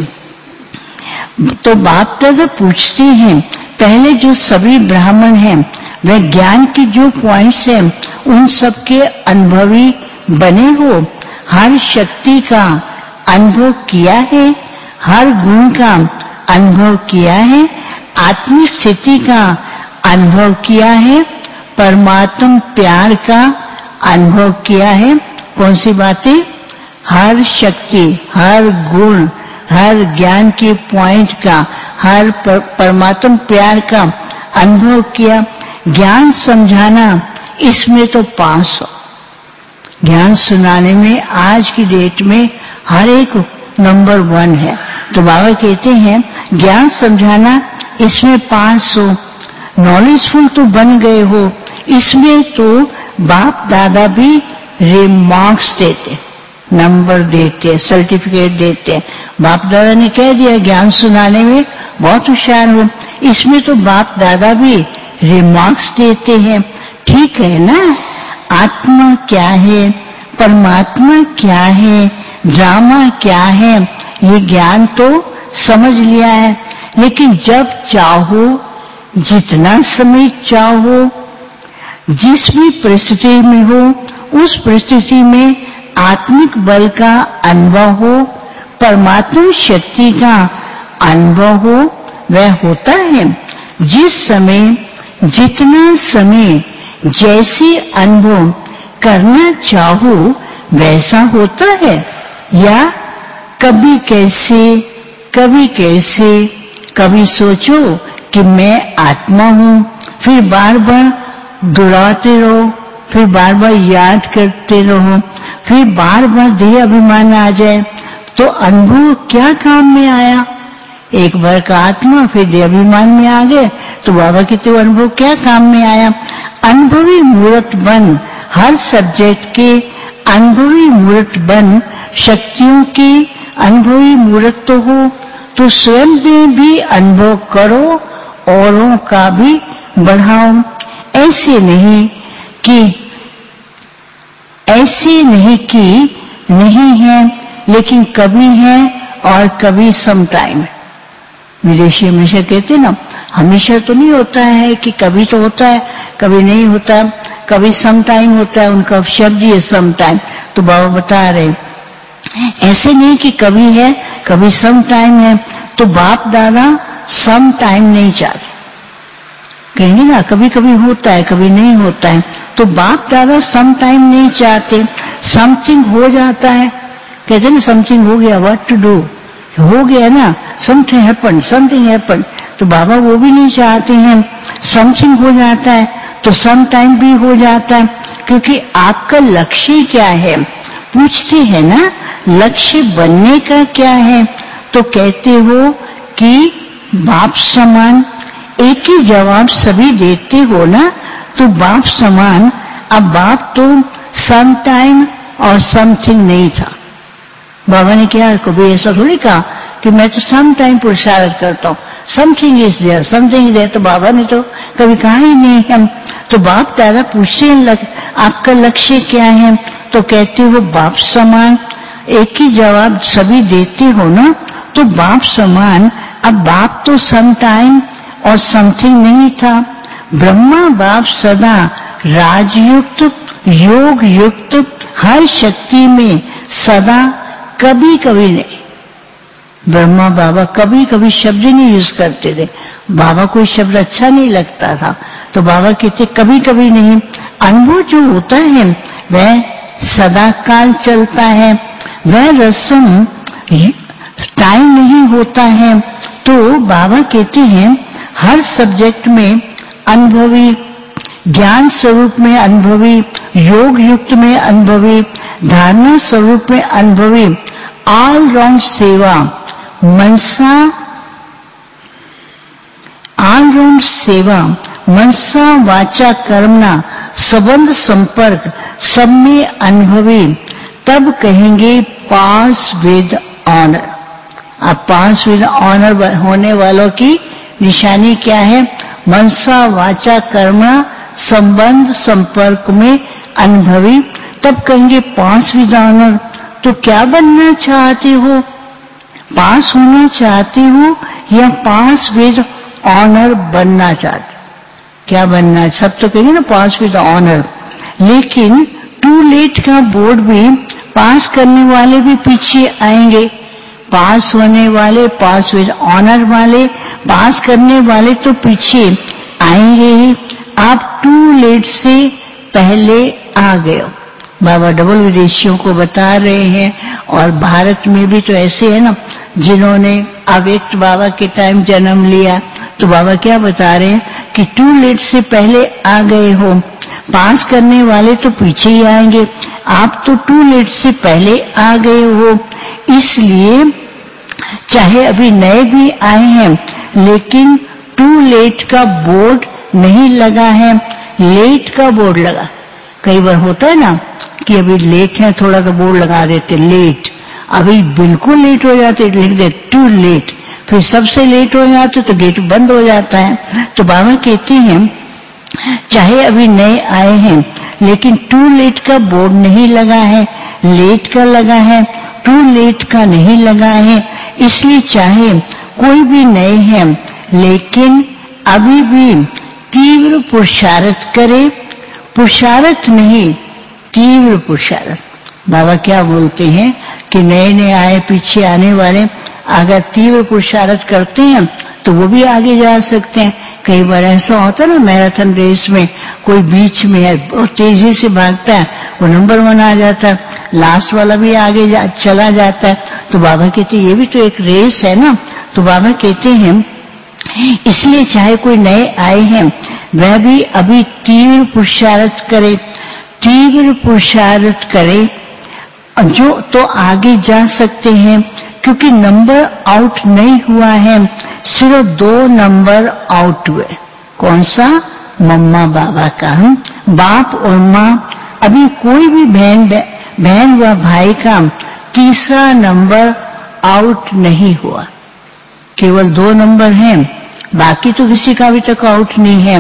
तो बाप दादा पूछते हैं, पहले जो सभी ब्राह्मण हैं वह ज्ञान की जो पॉइंट्स हैं उन सब के अनुभवी बने हो? हर शक्ति का अनुभव किया है, हर गुण का अनुभव किया है, आत्मिक स्थिति का अनुभव किया है, परमात्म प्यार का अनुभव किया है। कौन सी बातें? हर शक्ति, हर गुण, हर ज्ञान के पॉइंट का, हर पर, परमात्म प्यार का अनुभव किया। ज्ञान समझाना इसमें तो पास हो। ज्ञान सुनाने में आज की डेट में हर एक नंबर वन है। तो बाबा कहते हैं ज्ञान समझाना इसमें पास हो, नॉलेजफुल तो बन गए हो। इसमें तो बाप दादा भी रिमार्क्स देते, नंबर देते, सर्टिफिकेट देते। बाप दादा ने कह दिया ज्ञान सुनाने में बहुत होशियार हो, इसमें तो बाप दादा भी रिमार्क्स देते हैं। ठीक है ना? आत्मा क्या है, परमात्मा क्या है, ड्रामा क्या है, ये ज्ञान तो समझ लिया है। लेकिन जब चाहो, जितना समय चाहो, जिस भी परिस्थिति में हो, उस परिस्थिति में आत्मिक बल का अनुभव हो, परमात्मा शक्ति का अनुभव हो, वह होता है। जिस समय, जितना समय, जैसे अनुभव करना चाहो वैसा होता है, या कभी कैसे, कभी कैसे, कभी सोचो कि मैं आत्मा हूँ, फिर बार बार दोहराते रहो, फिर बार बार याद करते रहो, फिर बार बार देह अभिमान आ जाए, तो अनुभव क्या काम में आया? एक बार का आत्मा फिर देह अभिमान में आ गए, तो बाबा के तो अनुभव क्या काम में आया? अनुभवी मूर्त बन, हर सब्जेक्ट के अनुभवी मूर्त बन, शक्तियों की अनुभवी मूर्त तो हो, तो स्वयं में भी अनुभव करो, औरों का भी बढ़ाओ। ऐसे नहीं कि ऐसे नहीं कि नहीं है, लेकिन कभी है और कभी सम टाइम है। विदेशी हमेशा कहते ना, हमेशा तो नहीं होता है कि कभी तो होता है, कभी नहीं होता, कभी सम टाइम होता है। उनका शब्द ही है सम टाइम। तो बाबा बता रहे ऐसे नहीं कि कभी है कभी सम टाइम है। तो बाप दादा सम टाइम नहीं चाहते। कहेंगे ना कभी कभी होता है कभी नहीं होता है, तो बाप दादा सम टाइम नहीं चाहते, समथिंग हो जाता है, कहते ना समथिंग हो गया, व्हाट टू डू, हो गया ना, समथिंग हैपन, समथिंग हैपन, तो बाबा वो भी नहीं चाहते हैं। समथिंग हो जाता है तो सम टाइम भी हो जाता है, क्योंकि आपका लक्ष्य क्या है, पूछते हैं ना लक्ष्य बनने का क्या है, तो कहते हो कि बाप समान, एक ही जवाब सभी देते हो ना, तो बाप समान। अब बाप तो सम टाइम और समथिंग नहीं था। बाबा ने क्या कभी ऐसा थोड़ी कहा कि मैं तो सम टाइम पुरुषार्थ करता हूँ, something is there, something is there, तो बाबा ने तो कभी कहा ही नहीं हम। तो बाप दादा पूछते हैं लग, आपका लक्ष्य क्या है, तो कहते हो बाप समान, एक ही जवाब सभी देते हो ना, तो बाप समान। अब बाप तो सम टाइम और समथिंग नहीं था। ब्रह्मा बाप सदा राजयुक्त योग युक्त हर शक्ति में सदा, कभी कभी नहीं। ब्रह्मा बाबा कभी कभी शब्द नहीं यूज करते थे, बाबा कोई शब्द अच्छा नहीं लगता था, तो बाबा कहते कभी कभी नहीं। अनुभव जो होता है वह सदा काल चलता है, वह रस्म टाइम नहीं होता है। तो बाबा कहते हैं हर सब्जेक्ट में अनुभवी, ज्ञान स्वरूप में अनुभवी, योग युक्त में अनुभवी, धारणा स्वरूप में अनुभवी, ऑल राउंड सेवा, मनसा ऑल राउंड सेवा, मनसा वाचा कर्मणा, संबंध संपर्क सब में अनुभवी, तब कहेंगे पास विद ऑनर। अब पास विद ऑनर होने वालों की निशानी क्या है, मनसा वाचा कर्मणा संबंध संपर्क में अनुभवी, तब कहेंगे पास विद ऑनर। तो क्या बनना चाहते हो, पास होना चाहते हो या पास विद ऑनर बनना चाहते, क्या बनना, सब तो कहेंगे ना पास विद ऑनर। लेकिन टू लेट का बोर्ड भी, पास करने वाले भी पीछे आएंगे, पास होने वाले, पास विद ऑनर वाले, पास करने वाले तो पीछे आएंगे ही। आप टू लेट से पहले आ गए हो, बाबा डबल विदेशियों को बता रहे हैं। और भारत में भी तो ऐसे है ना जिन्होंने अव्यक्त बाबा के टाइम जन्म लिया, तो बाबा क्या बता रहे हैं कि टू लेट से पहले आ गए हो, पास करने वाले तो पीछे ही आएंगे, आप तो टू लेट से पहले आ गए हो। इसलिए चाहे अभी नए भी आए हैं, लेकिन टू लेट का बोर्ड नहीं लगा है, लेट का बोर्ड लगा। कई बार होता है ना कि अभी लेट है, थोड़ा सा बोर्ड लगा देते लेट, अभी बिल्कुल लेट हो जाते लिख दे टू लेट, फिर सबसे लेट हो जाते तो गेट बंद हो जाता है। तो बाबा कहते हैं चाहे अभी नए आए हैं, लेकिन टू लेट का बोर्ड नहीं लगा है, लेट का लगा है, टू लेट का नहीं लगा है। इसलिए चाहे कोई भी नए हैं, लेकिन अभी भी तीव्र पुरुषार्थ करे, पुरुषार्थ नहीं तीव्र पुरुषार्थ। बाबा क्या बोलते हैं कि नए नए आए, पीछे आने वाले अगर तीव्र पुरुषार्थ करते हैं तो वो भी आगे जा सकते हैं। कई बार ऐसा होता है ना मैराथन रेस में कोई बीच में है और तेजी से भागता है, वो नंबर वन आ जाता है, लास्ट वाला भी आगे जा, चला जाता है। तो बाबा कहते हैं ये भी तो एक रेस है ना। तो बाबा कहते हैं इसलिए चाहे कोई नए आए हैं, वह भी अभी तीव्र पुरुषार्थ करे, तीव्र पुरुषार्थ करे जो तो आगे जा सकते हैं, क्योंकि नंबर आउट नहीं हुआ है, सिर्फ दो नंबर आउट हुए। कौन सा, मम्मा बाबा का, बाप और माँ। अभी कोई भी बहन बहन व भाई का तीसरा नंबर आउट नहीं हुआ, केवल दो नंबर हैं, बाकी तो किसी का अभी तक आउट नहीं है।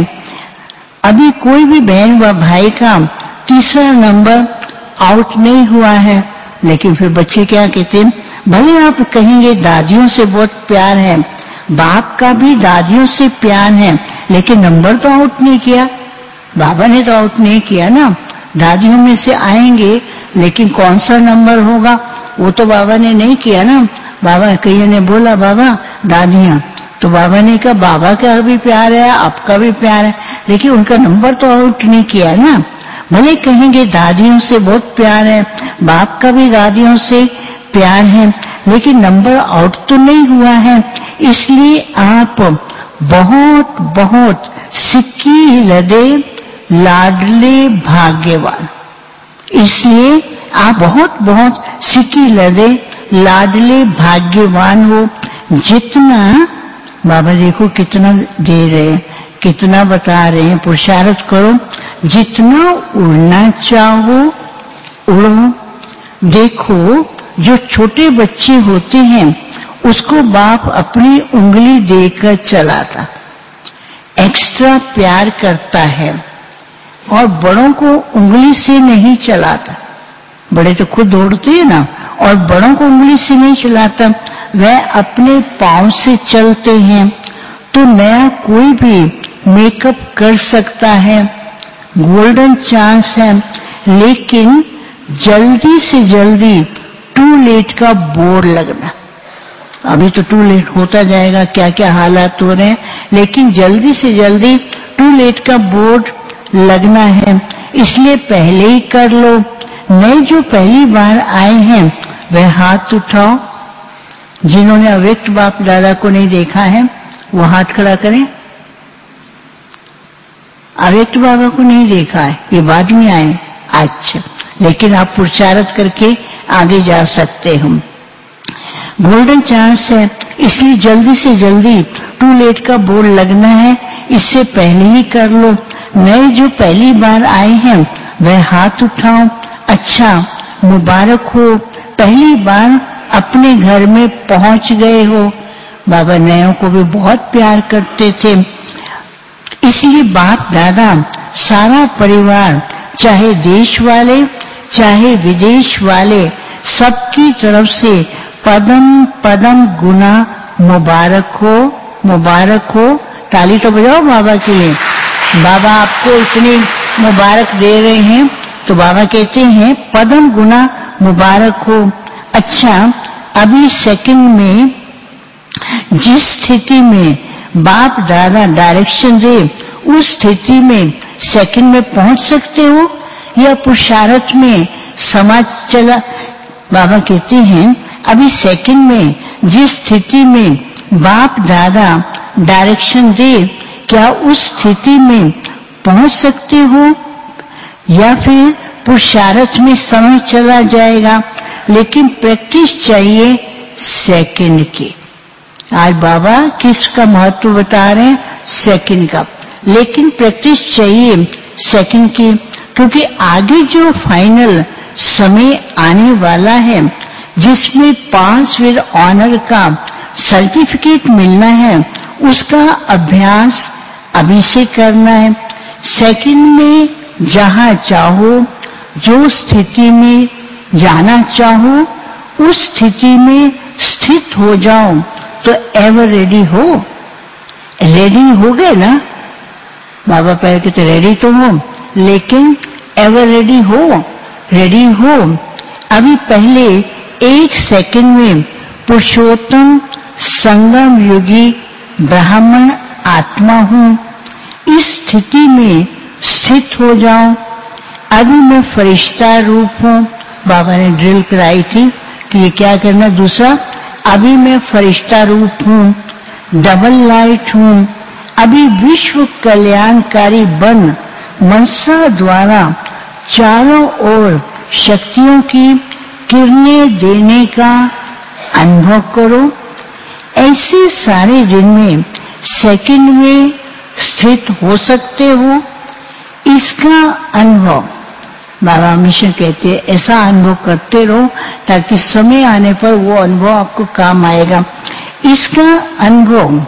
अभी कोई भी बहन व भाई का तीसरा नंबर आउट नहीं हुआ है। लेकिन फिर बच्चे क्या कहते हैं, भले आप कहेंगे दादियों से बहुत प्यार है, बाप का भी दादियों से प्यार है, लेकिन नंबर तो आउट नहीं किया, बाबा ने तो आउट नहीं किया ना। दादियों में से आएंगे, लेकिन कौन सा नंबर होगा वो तो बाबा ने नहीं किया ना। बाबा कईयों ने बोला बाबा दादियां, तो बाबा ने कहा बाबा का भी प्यार है, आपका भी प्यार है, लेकिन उनका नंबर तो आउट नहीं किया ना। भले कहेंगे दादियों से बहुत प्यार है, बाप का भी दादियों से प्यार है, लेकिन नंबर आउट तो नहीं हुआ है। इसलिए आप बहुत बहुत सिक्की लदे लाडले भाग्यवान, इसलिए आप बहुत बहुत सिक्की लदे लाडले भाग्यवान हो। जितना बाबा देखो कितना दे रहे हैं, कितना बता रहे हैं, पुरुषार्थ करो, जितना उड़ना चाहो उड़ो। देखो जो छोटे बच्चे होते हैं उसको बाप अपनी उंगली देकर चलाता, एक्स्ट्रा प्यार करता है, और बड़ों को उंगली से नहीं चलाता। बड़े तो खुद दौड़ते हैं ना, और बड़ों को उंगली से नहीं चलाता, वह अपने पांव से चलते हैं। तो नया कोई भी मेकअप कर सकता है, गोल्डन चांस है, लेकिन जल्दी से जल्दी टू लेट का बोर्ड लगना। अभी तो टू लेट होता जाएगा, क्या क्या हालात हो रहे हैं, लेकिन जल्दी से जल्दी टू लेट का बोर्ड लगना है, इसलिए पहले ही कर लो। नए जो पहली बार आए हैं वह हाथ उठाओ, जिन्होंने अव्यक्त बाप दादा को नहीं देखा है वो हाथ खड़ा करें। अव्यक्त बाबा को नहीं देखा है, ये बाद में आए, अच्छा, लेकिन आप पुरुषार्थ करके आगे जा सकते हो। गोल्डन चांस है, इसलिए जल्दी से जल्दी टू लेट का बोर्ड लगना है, इससे पहले ही कर लो। नए जो पहली बार आए हैं वह हाथ उठाओ। अच्छा, मुबारक हो, पहली बार अपने घर में पहुंच गए हो। बाबा नयों को भी बहुत प्यार करते थे, इसलिए बाप दादा सारा परिवार, चाहे देश वाले चाहे विदेश वाले, सबकी तरफ से पदम पदम गुना मुबारक हो, मुबारक हो। ताली तो बजाओ बाबा के लिए। बाबा आपको इतनी मुबारक दे रहे हैं, तो बाबा कहते हैं पदम गुना मुबारक हो। अच्छा, अभी सेकंड में जिस स्थिति में बाप दादा डायरेक्शन दे, उस स्थिति में सेकंड में पहुंच सकते हो या पुरुषार्थ में समाज चला। बाबा कहते हैं अभी सेकंड में जिस स्थिति में बाप दादा डायरेक्शन दे, क्या उस स्थिति में पहुंच सकते हो या फिर पुरुषार्थ में समय चला जाएगा। लेकिन प्रैक्टिस चाहिए सेकंड की। आज बाबा किसका महत्व बता रहे हैं, सेकंड का, लेकिन प्रैक्टिस चाहिए सेकंड की, क्योंकि आगे जो फाइनल समय आने वाला है जिसमें पास विद ऑनर का सर्टिफिकेट मिलना है, उसका अभ्यास अभी से करना है। सेकंड में जहां चाहो, जो स्थिति में जाना चाहो, उस स्थिति में स्थित हो जाओ, तो एवर रेडी हो। रेडी हो गए ना, बाबा पहले कहते रेडी तो हो, लेकिन एवर रेडी हो, रेडी हो। अभी पहले एक सेकंड में पुरुषोत्तम संगम युगी ब्राह्मण आत्मा हूं, इस स्थिति में स्थित हो जाओ। अभी मैं फरिश्ता रूप हूं, बाबा ने ड्रिल कराई थी कि ये क्या करना। दूसरा, अभी मैं फरिश्ता रूप हूं, डबल लाइट हूं, अभी विश्व कल्याणकारी बन मनसा द्वारा चारों ओर शक्तियों की किरणें देने का अनुभव करो। ऐसे सारे दिन में सेकंड में स्थित हो सकते हो, इसका अनुभव बाबा हमेशा कहते हैं ऐसा अनुभव करते रहो ताकि समय आने पर वो अनुभव आपको काम आएगा। इसका अनुभव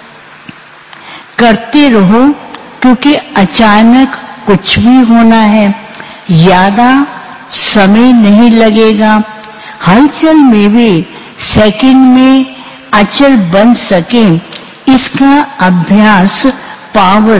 करते रहो, क्योंकि अचानक कुछ भी होना है, ज्यादा समय नहीं लगेगा। हलचल में भी सेकंड में अचल बन सके, इसका अभ्यास पावर,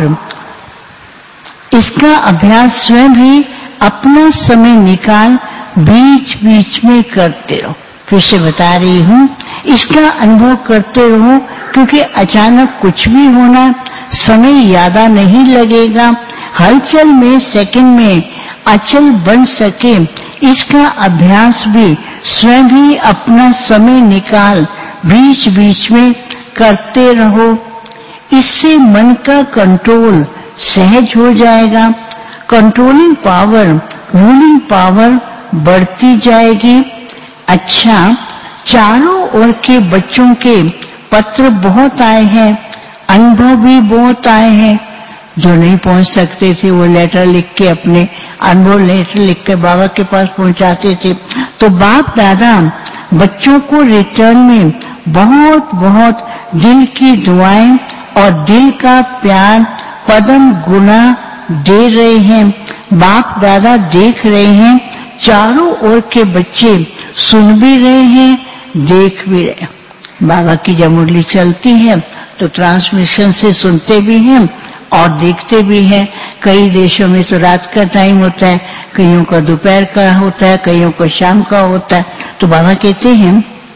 इसका अभ्यास स्वयं भी अपना समय निकाल बीच बीच में करते रहो। फिर से बता रही हूं, इसका अनुभव करते रहो, क्योंकि अचानक कुछ भी होना, समय ज्यादा नहीं लगेगा। हलचल में सेकंड में अचल बन सके, इसका अभ्यास भी स्वयं ही अपना समय निकाल बीच बीच में करते रहो। इससे मन का कंट्रोल सहज हो जाएगा। कंट्रोलिंग पावर, रूलिंग पावर बढ़ती जाएगी। अच्छा, चारों ओर के बच्चों के पत्र बहुत आए हैं, अनुभव भी बहुत आए हैं। जो नहीं पहुंच सकते थे वो लेटर लिख के, अपने अनुभव लेटर लिख के बाबा के पास पहुंचाते थे। तो बाप दादा बच्चों को रिटर्न में बहुत बहुत दिल की दुआएं और दिल का प्यार पदम गुना दे रहे हैं। बाप दादा देख रहे हैं, चारों ओर के बच्चे सुन भी रहे हैं, देख भी रहे हैं। बाबा की जब मुरली चलती है तो ट्रांसमिशन से सुनते भी हैं और देखते भी हैं। कई देशों में तो रात का टाइम होता है, कईयों का दोपहर का होता है, कईयों को शाम का होता है। तो बाबा कहते हैं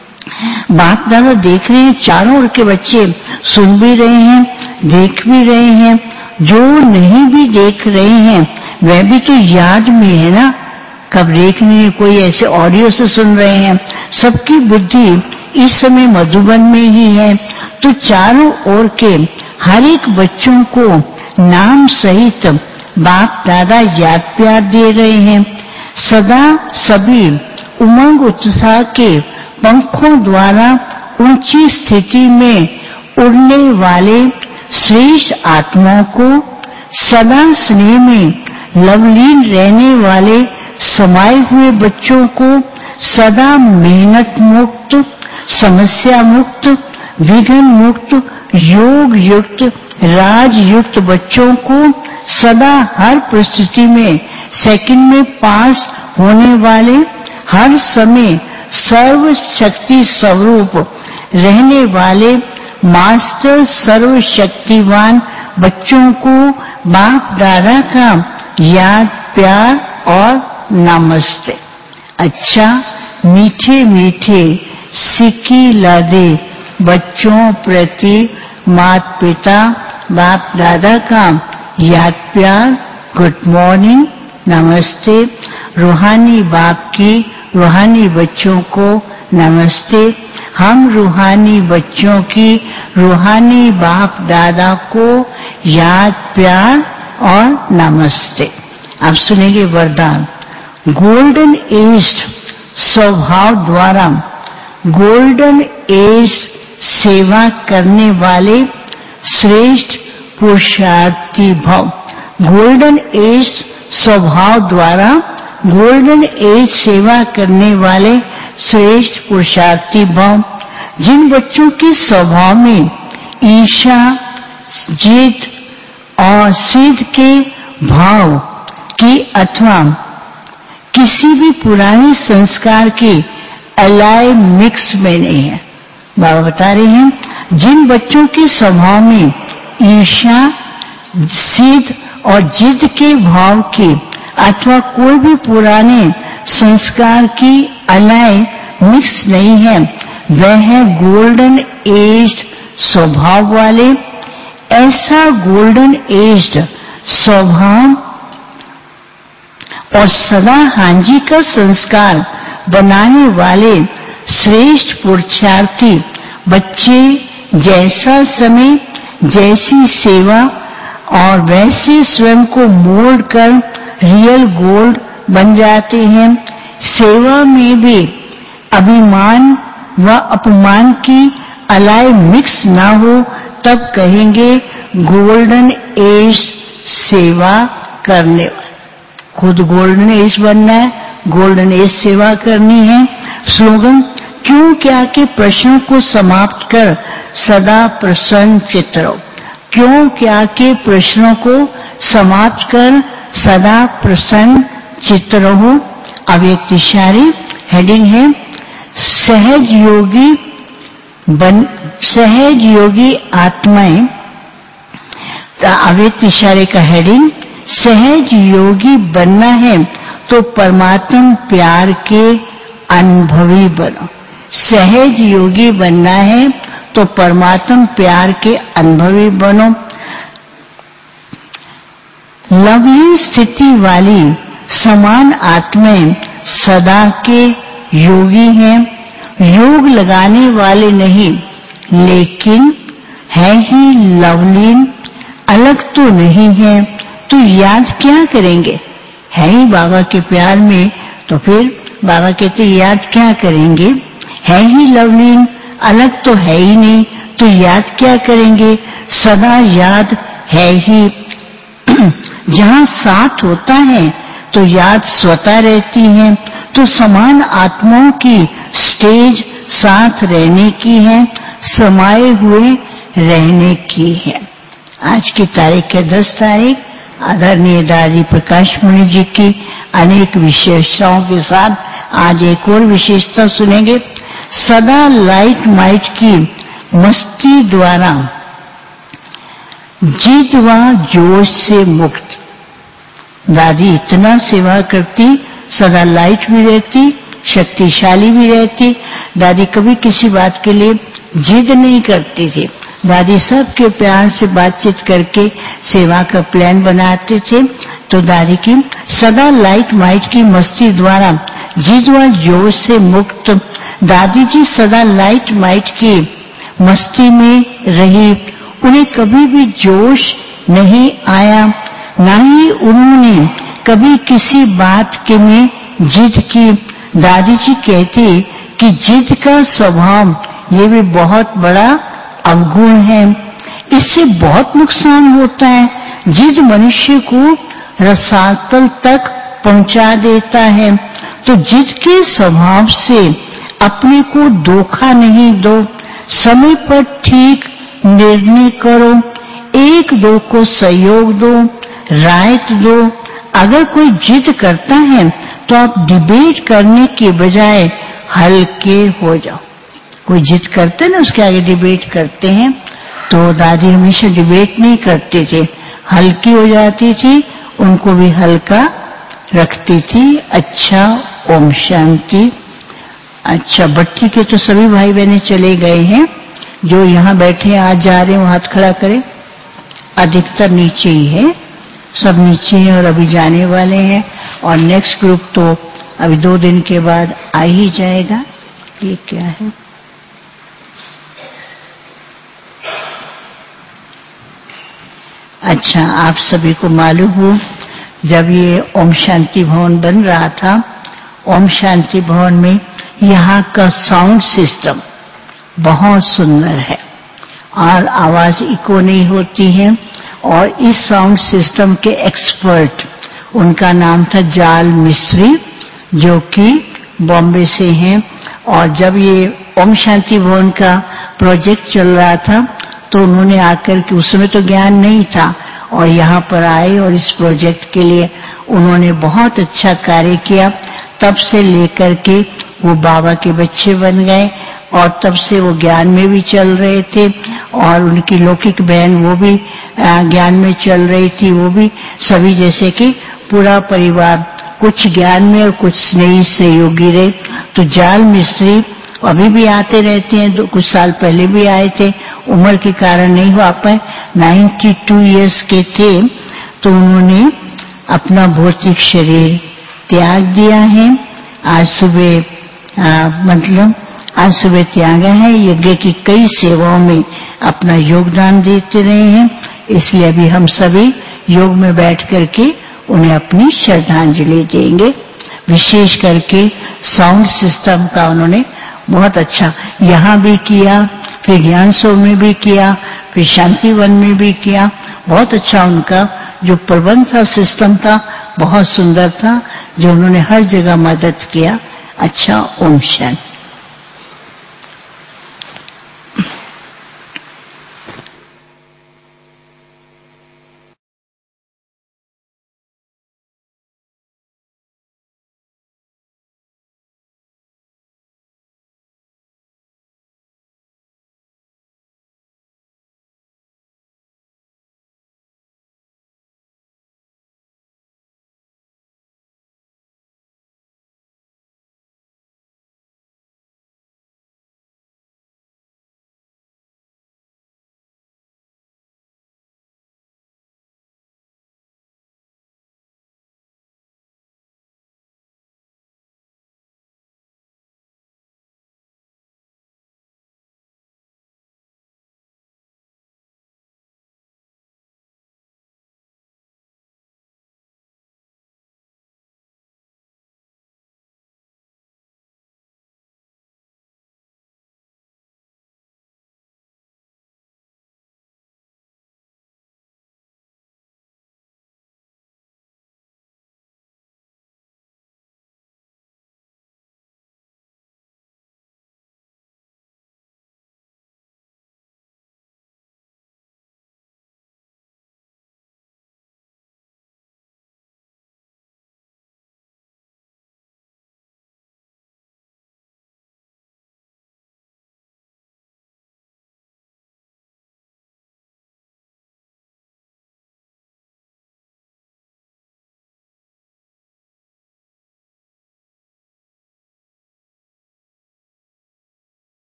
बाप दादा देख रहे हैं, चारों ओर के बच्चे सुन भी रहे हैं, देख भी रहे हैं। जो नहीं भी देख रहे हैं वह भी तो याद में है ना, कब देख रहे हैं, कोई ऐसे ऑडियो से सुन रहे हैं। सबकी बुद्धि इस समय मधुबन में ही है। तो चारों ओर के हर एक बच्चों को नाम सहित बाप दादा याद प्यार दे रहे हैं। सदा सभी उमंग उत्साह के पंखों द्वारा ऊंची स्थिति में उड़ने वाले श्रेष्ठ आत्माओं को, सदा स्नेह में लवलीन रहने वाले समाये हुए बच्चों को, सदा मेहनत मुक्त, समस्या मुक्त, विघ्न मुक्त, योग युक्त, राज युक्त बच्चों को, सदा हर परिस्थिति में सेकंड में पास होने वाले, हर समय सर्व शक्ति स्वरूप रहने वाले मास्टर सर्व शक्तिवान बच्चों को बाप दादा का याद प्यार और नमस्ते। अच्छा, मीठे मीठे सिक्की लादे बच्चों प्रति माता पिता बाप दादा का याद प्यार, गुड मॉर्निंग, नमस्ते। रूहानी बाप की रूहानी बच्चों को नमस्ते। हम रूहानी बच्चों की रूहानी बाप दादा को याद प्यार और नमस्ते। आप सुनेंगे वरदान। गोल्डन एज स्वभाव द्वारा गोल्डन एज सेवा करने वाले श्रेष्ठ पुरुषार्थी भव। गोल्डन एज स्वभाव द्वारा गोल्डन एज सेवा करने वाले श्रेष्ठ पुरुषार्थी भव। जिन बच्चों के स्वभाव में ईर्ष्या, जिद और सिद्ध के भाव की अथवा किसी भी पुराने संस्कार के अलाय मिक्स में नहीं है। बाबा बता रहे हैं जिन बच्चों के स्वभाव में ईर्ष्या, सिद्ध और जिद के भाव के अथवा कोई भी पुराने संस्कार की अलाय मिक्स नहीं है, वह है गोल्डन एज स्वभाव वाले। ऐसा गोल्डन एज स्वभाव और सदा हांजी का संस्कार बनाने वाले श्रेष्ठ पुरुषार्थी बच्चे जैसा समय, जैसी सेवा और वैसे स्वयं को मोल्ड कर रियल गोल्ड बन जाते हैं। सेवा में भी अभिमान व अपमान की अलाय मिक्स ना हो, तब कहेंगे गोल्डन एज सेवा करने वाले। खुद गोल्डन एज बनना है, गोल्डन एज सेवा करनी है। स्लोगन, क्यों क्या के प्रश्नों को समाप्त कर सदा प्रसन्न चित्त रहो। क्यों क्या के प्रश्नों को समाप्त कर सदा प्रसन्न चित्त रहो। अव्यक्त इशारे हेडिंग है सहज योगी बन सहज योगी आत्माएं। अव्यक्त इशारे का हेडिंग सहज योगी बनना है तो परमात्म प्यार के अनुभवी बनो। सहज योगी बनना है तो परमात्म प्यार के अनुभवी बनो। लवली स्थिति वाली समान आत्माएं सदा के योगी हैं, योग लगाने वाले नहीं, लेकिन है ही लवलीन, अलग तो नहीं है, तो याद क्या करेंगे? है ही बाबा के प्यार में, तो फिर बाबा कहते याद क्या करेंगे? है ही लवलीन, अलग तो है ही नहीं, तो याद क्या करेंगे? सदा याद है ही। जहाँ साथ होता है तो याद स्वतः रहती है, तो समान आत्माओं की स्टेज साथ रहने की है, समाये हुए रहने की है। आज की तारीख है दस तारीख। आदरणीय दादी प्रकाश मणि जी की अनेक विशेषताओं के साथ आज एक और विशेषता सुनेंगे। सदा लाइट माइट की मस्ती द्वारा जिद व जोश से मुक्त। दादी इतना सेवा करती, सदा लाइट भी रहती, शक्तिशाली भी रहती। दादी कभी किसी बात के लिए जिद नहीं करती थी। दादी सबके प्यार से बातचीत करके सेवा का प्लान बनाते थे। तो दादी की सदा लाइट माइट की मस्ती द्वारा जिद व जोश से मुक्त। दादी जी सदा लाइट माइट की मस्ती में रही, उन्हें कभी भी जोश नहीं आया, ना ही उन्होंने कभी किसी बात के में जिद की। दादी जी कहती कि जिद का स्वभाव ये भी बहुत बड़ा अवगुण है, इससे बहुत नुकसान होता है। जिद मनुष्य को रसातल तक पहुंचा देता है। तो जिद के स्वभाव से अपने को धोखा नहीं दो, समय पर ठीक निर्णय करो, एक दो को सहयोग दो, राय दो। अगर कोई जिद करता है तो आप डिबेट करने के बजाय हल्के हो जाओ। कोई जिद करते हैं ना, उसके आगे डिबेट करते हैं, तो दादी हमेशा डिबेट नहीं करते थे, हल्की हो जाती थी, उनको भी हल्का रखती थी। अच्छा, ओम शांति। अच्छा, बट्टी के तो सभी भाई बहने चले गए हैं, जो यहाँ बैठे आज जा रहे हैं वो हाथ खड़ा करें। अधिकतर नीचे ही है, सब नीचे हैं और अभी जाने वाले हैं, और नेक्स्ट ग्रुप तो अभी दो दिन के बाद आ ही जाएगा। ये क्या है? अच्छा, आप सभी को मालूम हो, जब ये ओम शांति भवन बन रहा था, ओम शांति भवन में यहाँ का साउंड सिस्टम बहुत सुंदर है और आवाज इको नहीं होती है। और इस साउंड सिस्टम के एक्सपर्ट, उनका नाम था जाल मिस्त्री, जो कि बॉम्बे से हैं। और जब ये ओम शांति भवन का प्रोजेक्ट चल रहा था तो उन्होंने आकर के, उस समय तो ज्ञान नहीं था, और यहाँ पर आए और इस प्रोजेक्ट के लिए उन्होंने बहुत अच्छा कार्य किया। तब से लेकर के वो बाबा के बच्चे बन गए और तब से वो ज्ञान में भी चल रहे थे, और उनकी लौकिक बहन वो भी ज्ञान में चल रही थी। वो भी सभी जैसे कि पूरा परिवार कुछ ज्ञान में और कुछ स्नेही सहयोगी रहे। तो जाल मिस्त्री अभी भी आते रहते हैं, कुछ साल पहले भी आए थे, उम्र के कारण नहीं हो पाए। बानवे इयर्स के थे तो उन्होंने अपना भौतिक शरीर त्याग दिया है। आज सुबह आ, मतलब आज सुबह त्यागा है। यज्ञ की कई सेवाओं में अपना योगदान देते रहे हैं, इसलिए अभी हम सभी योग में बैठ करके उन्हें अपनी श्रद्धांजलि देंगे। विशेष करके साउंड सिस्टम का उन्होंने बहुत अच्छा यहाँ भी किया, फिर ज्ञान सौ में भी किया, फिर शांति वन में भी किया। बहुत अच्छा उनका जो प्रबंध था, सिस्टम था, बहुत सुंदर था, जो उन्होंने हर जगह मदद किया। अच्छा, ओम शांति।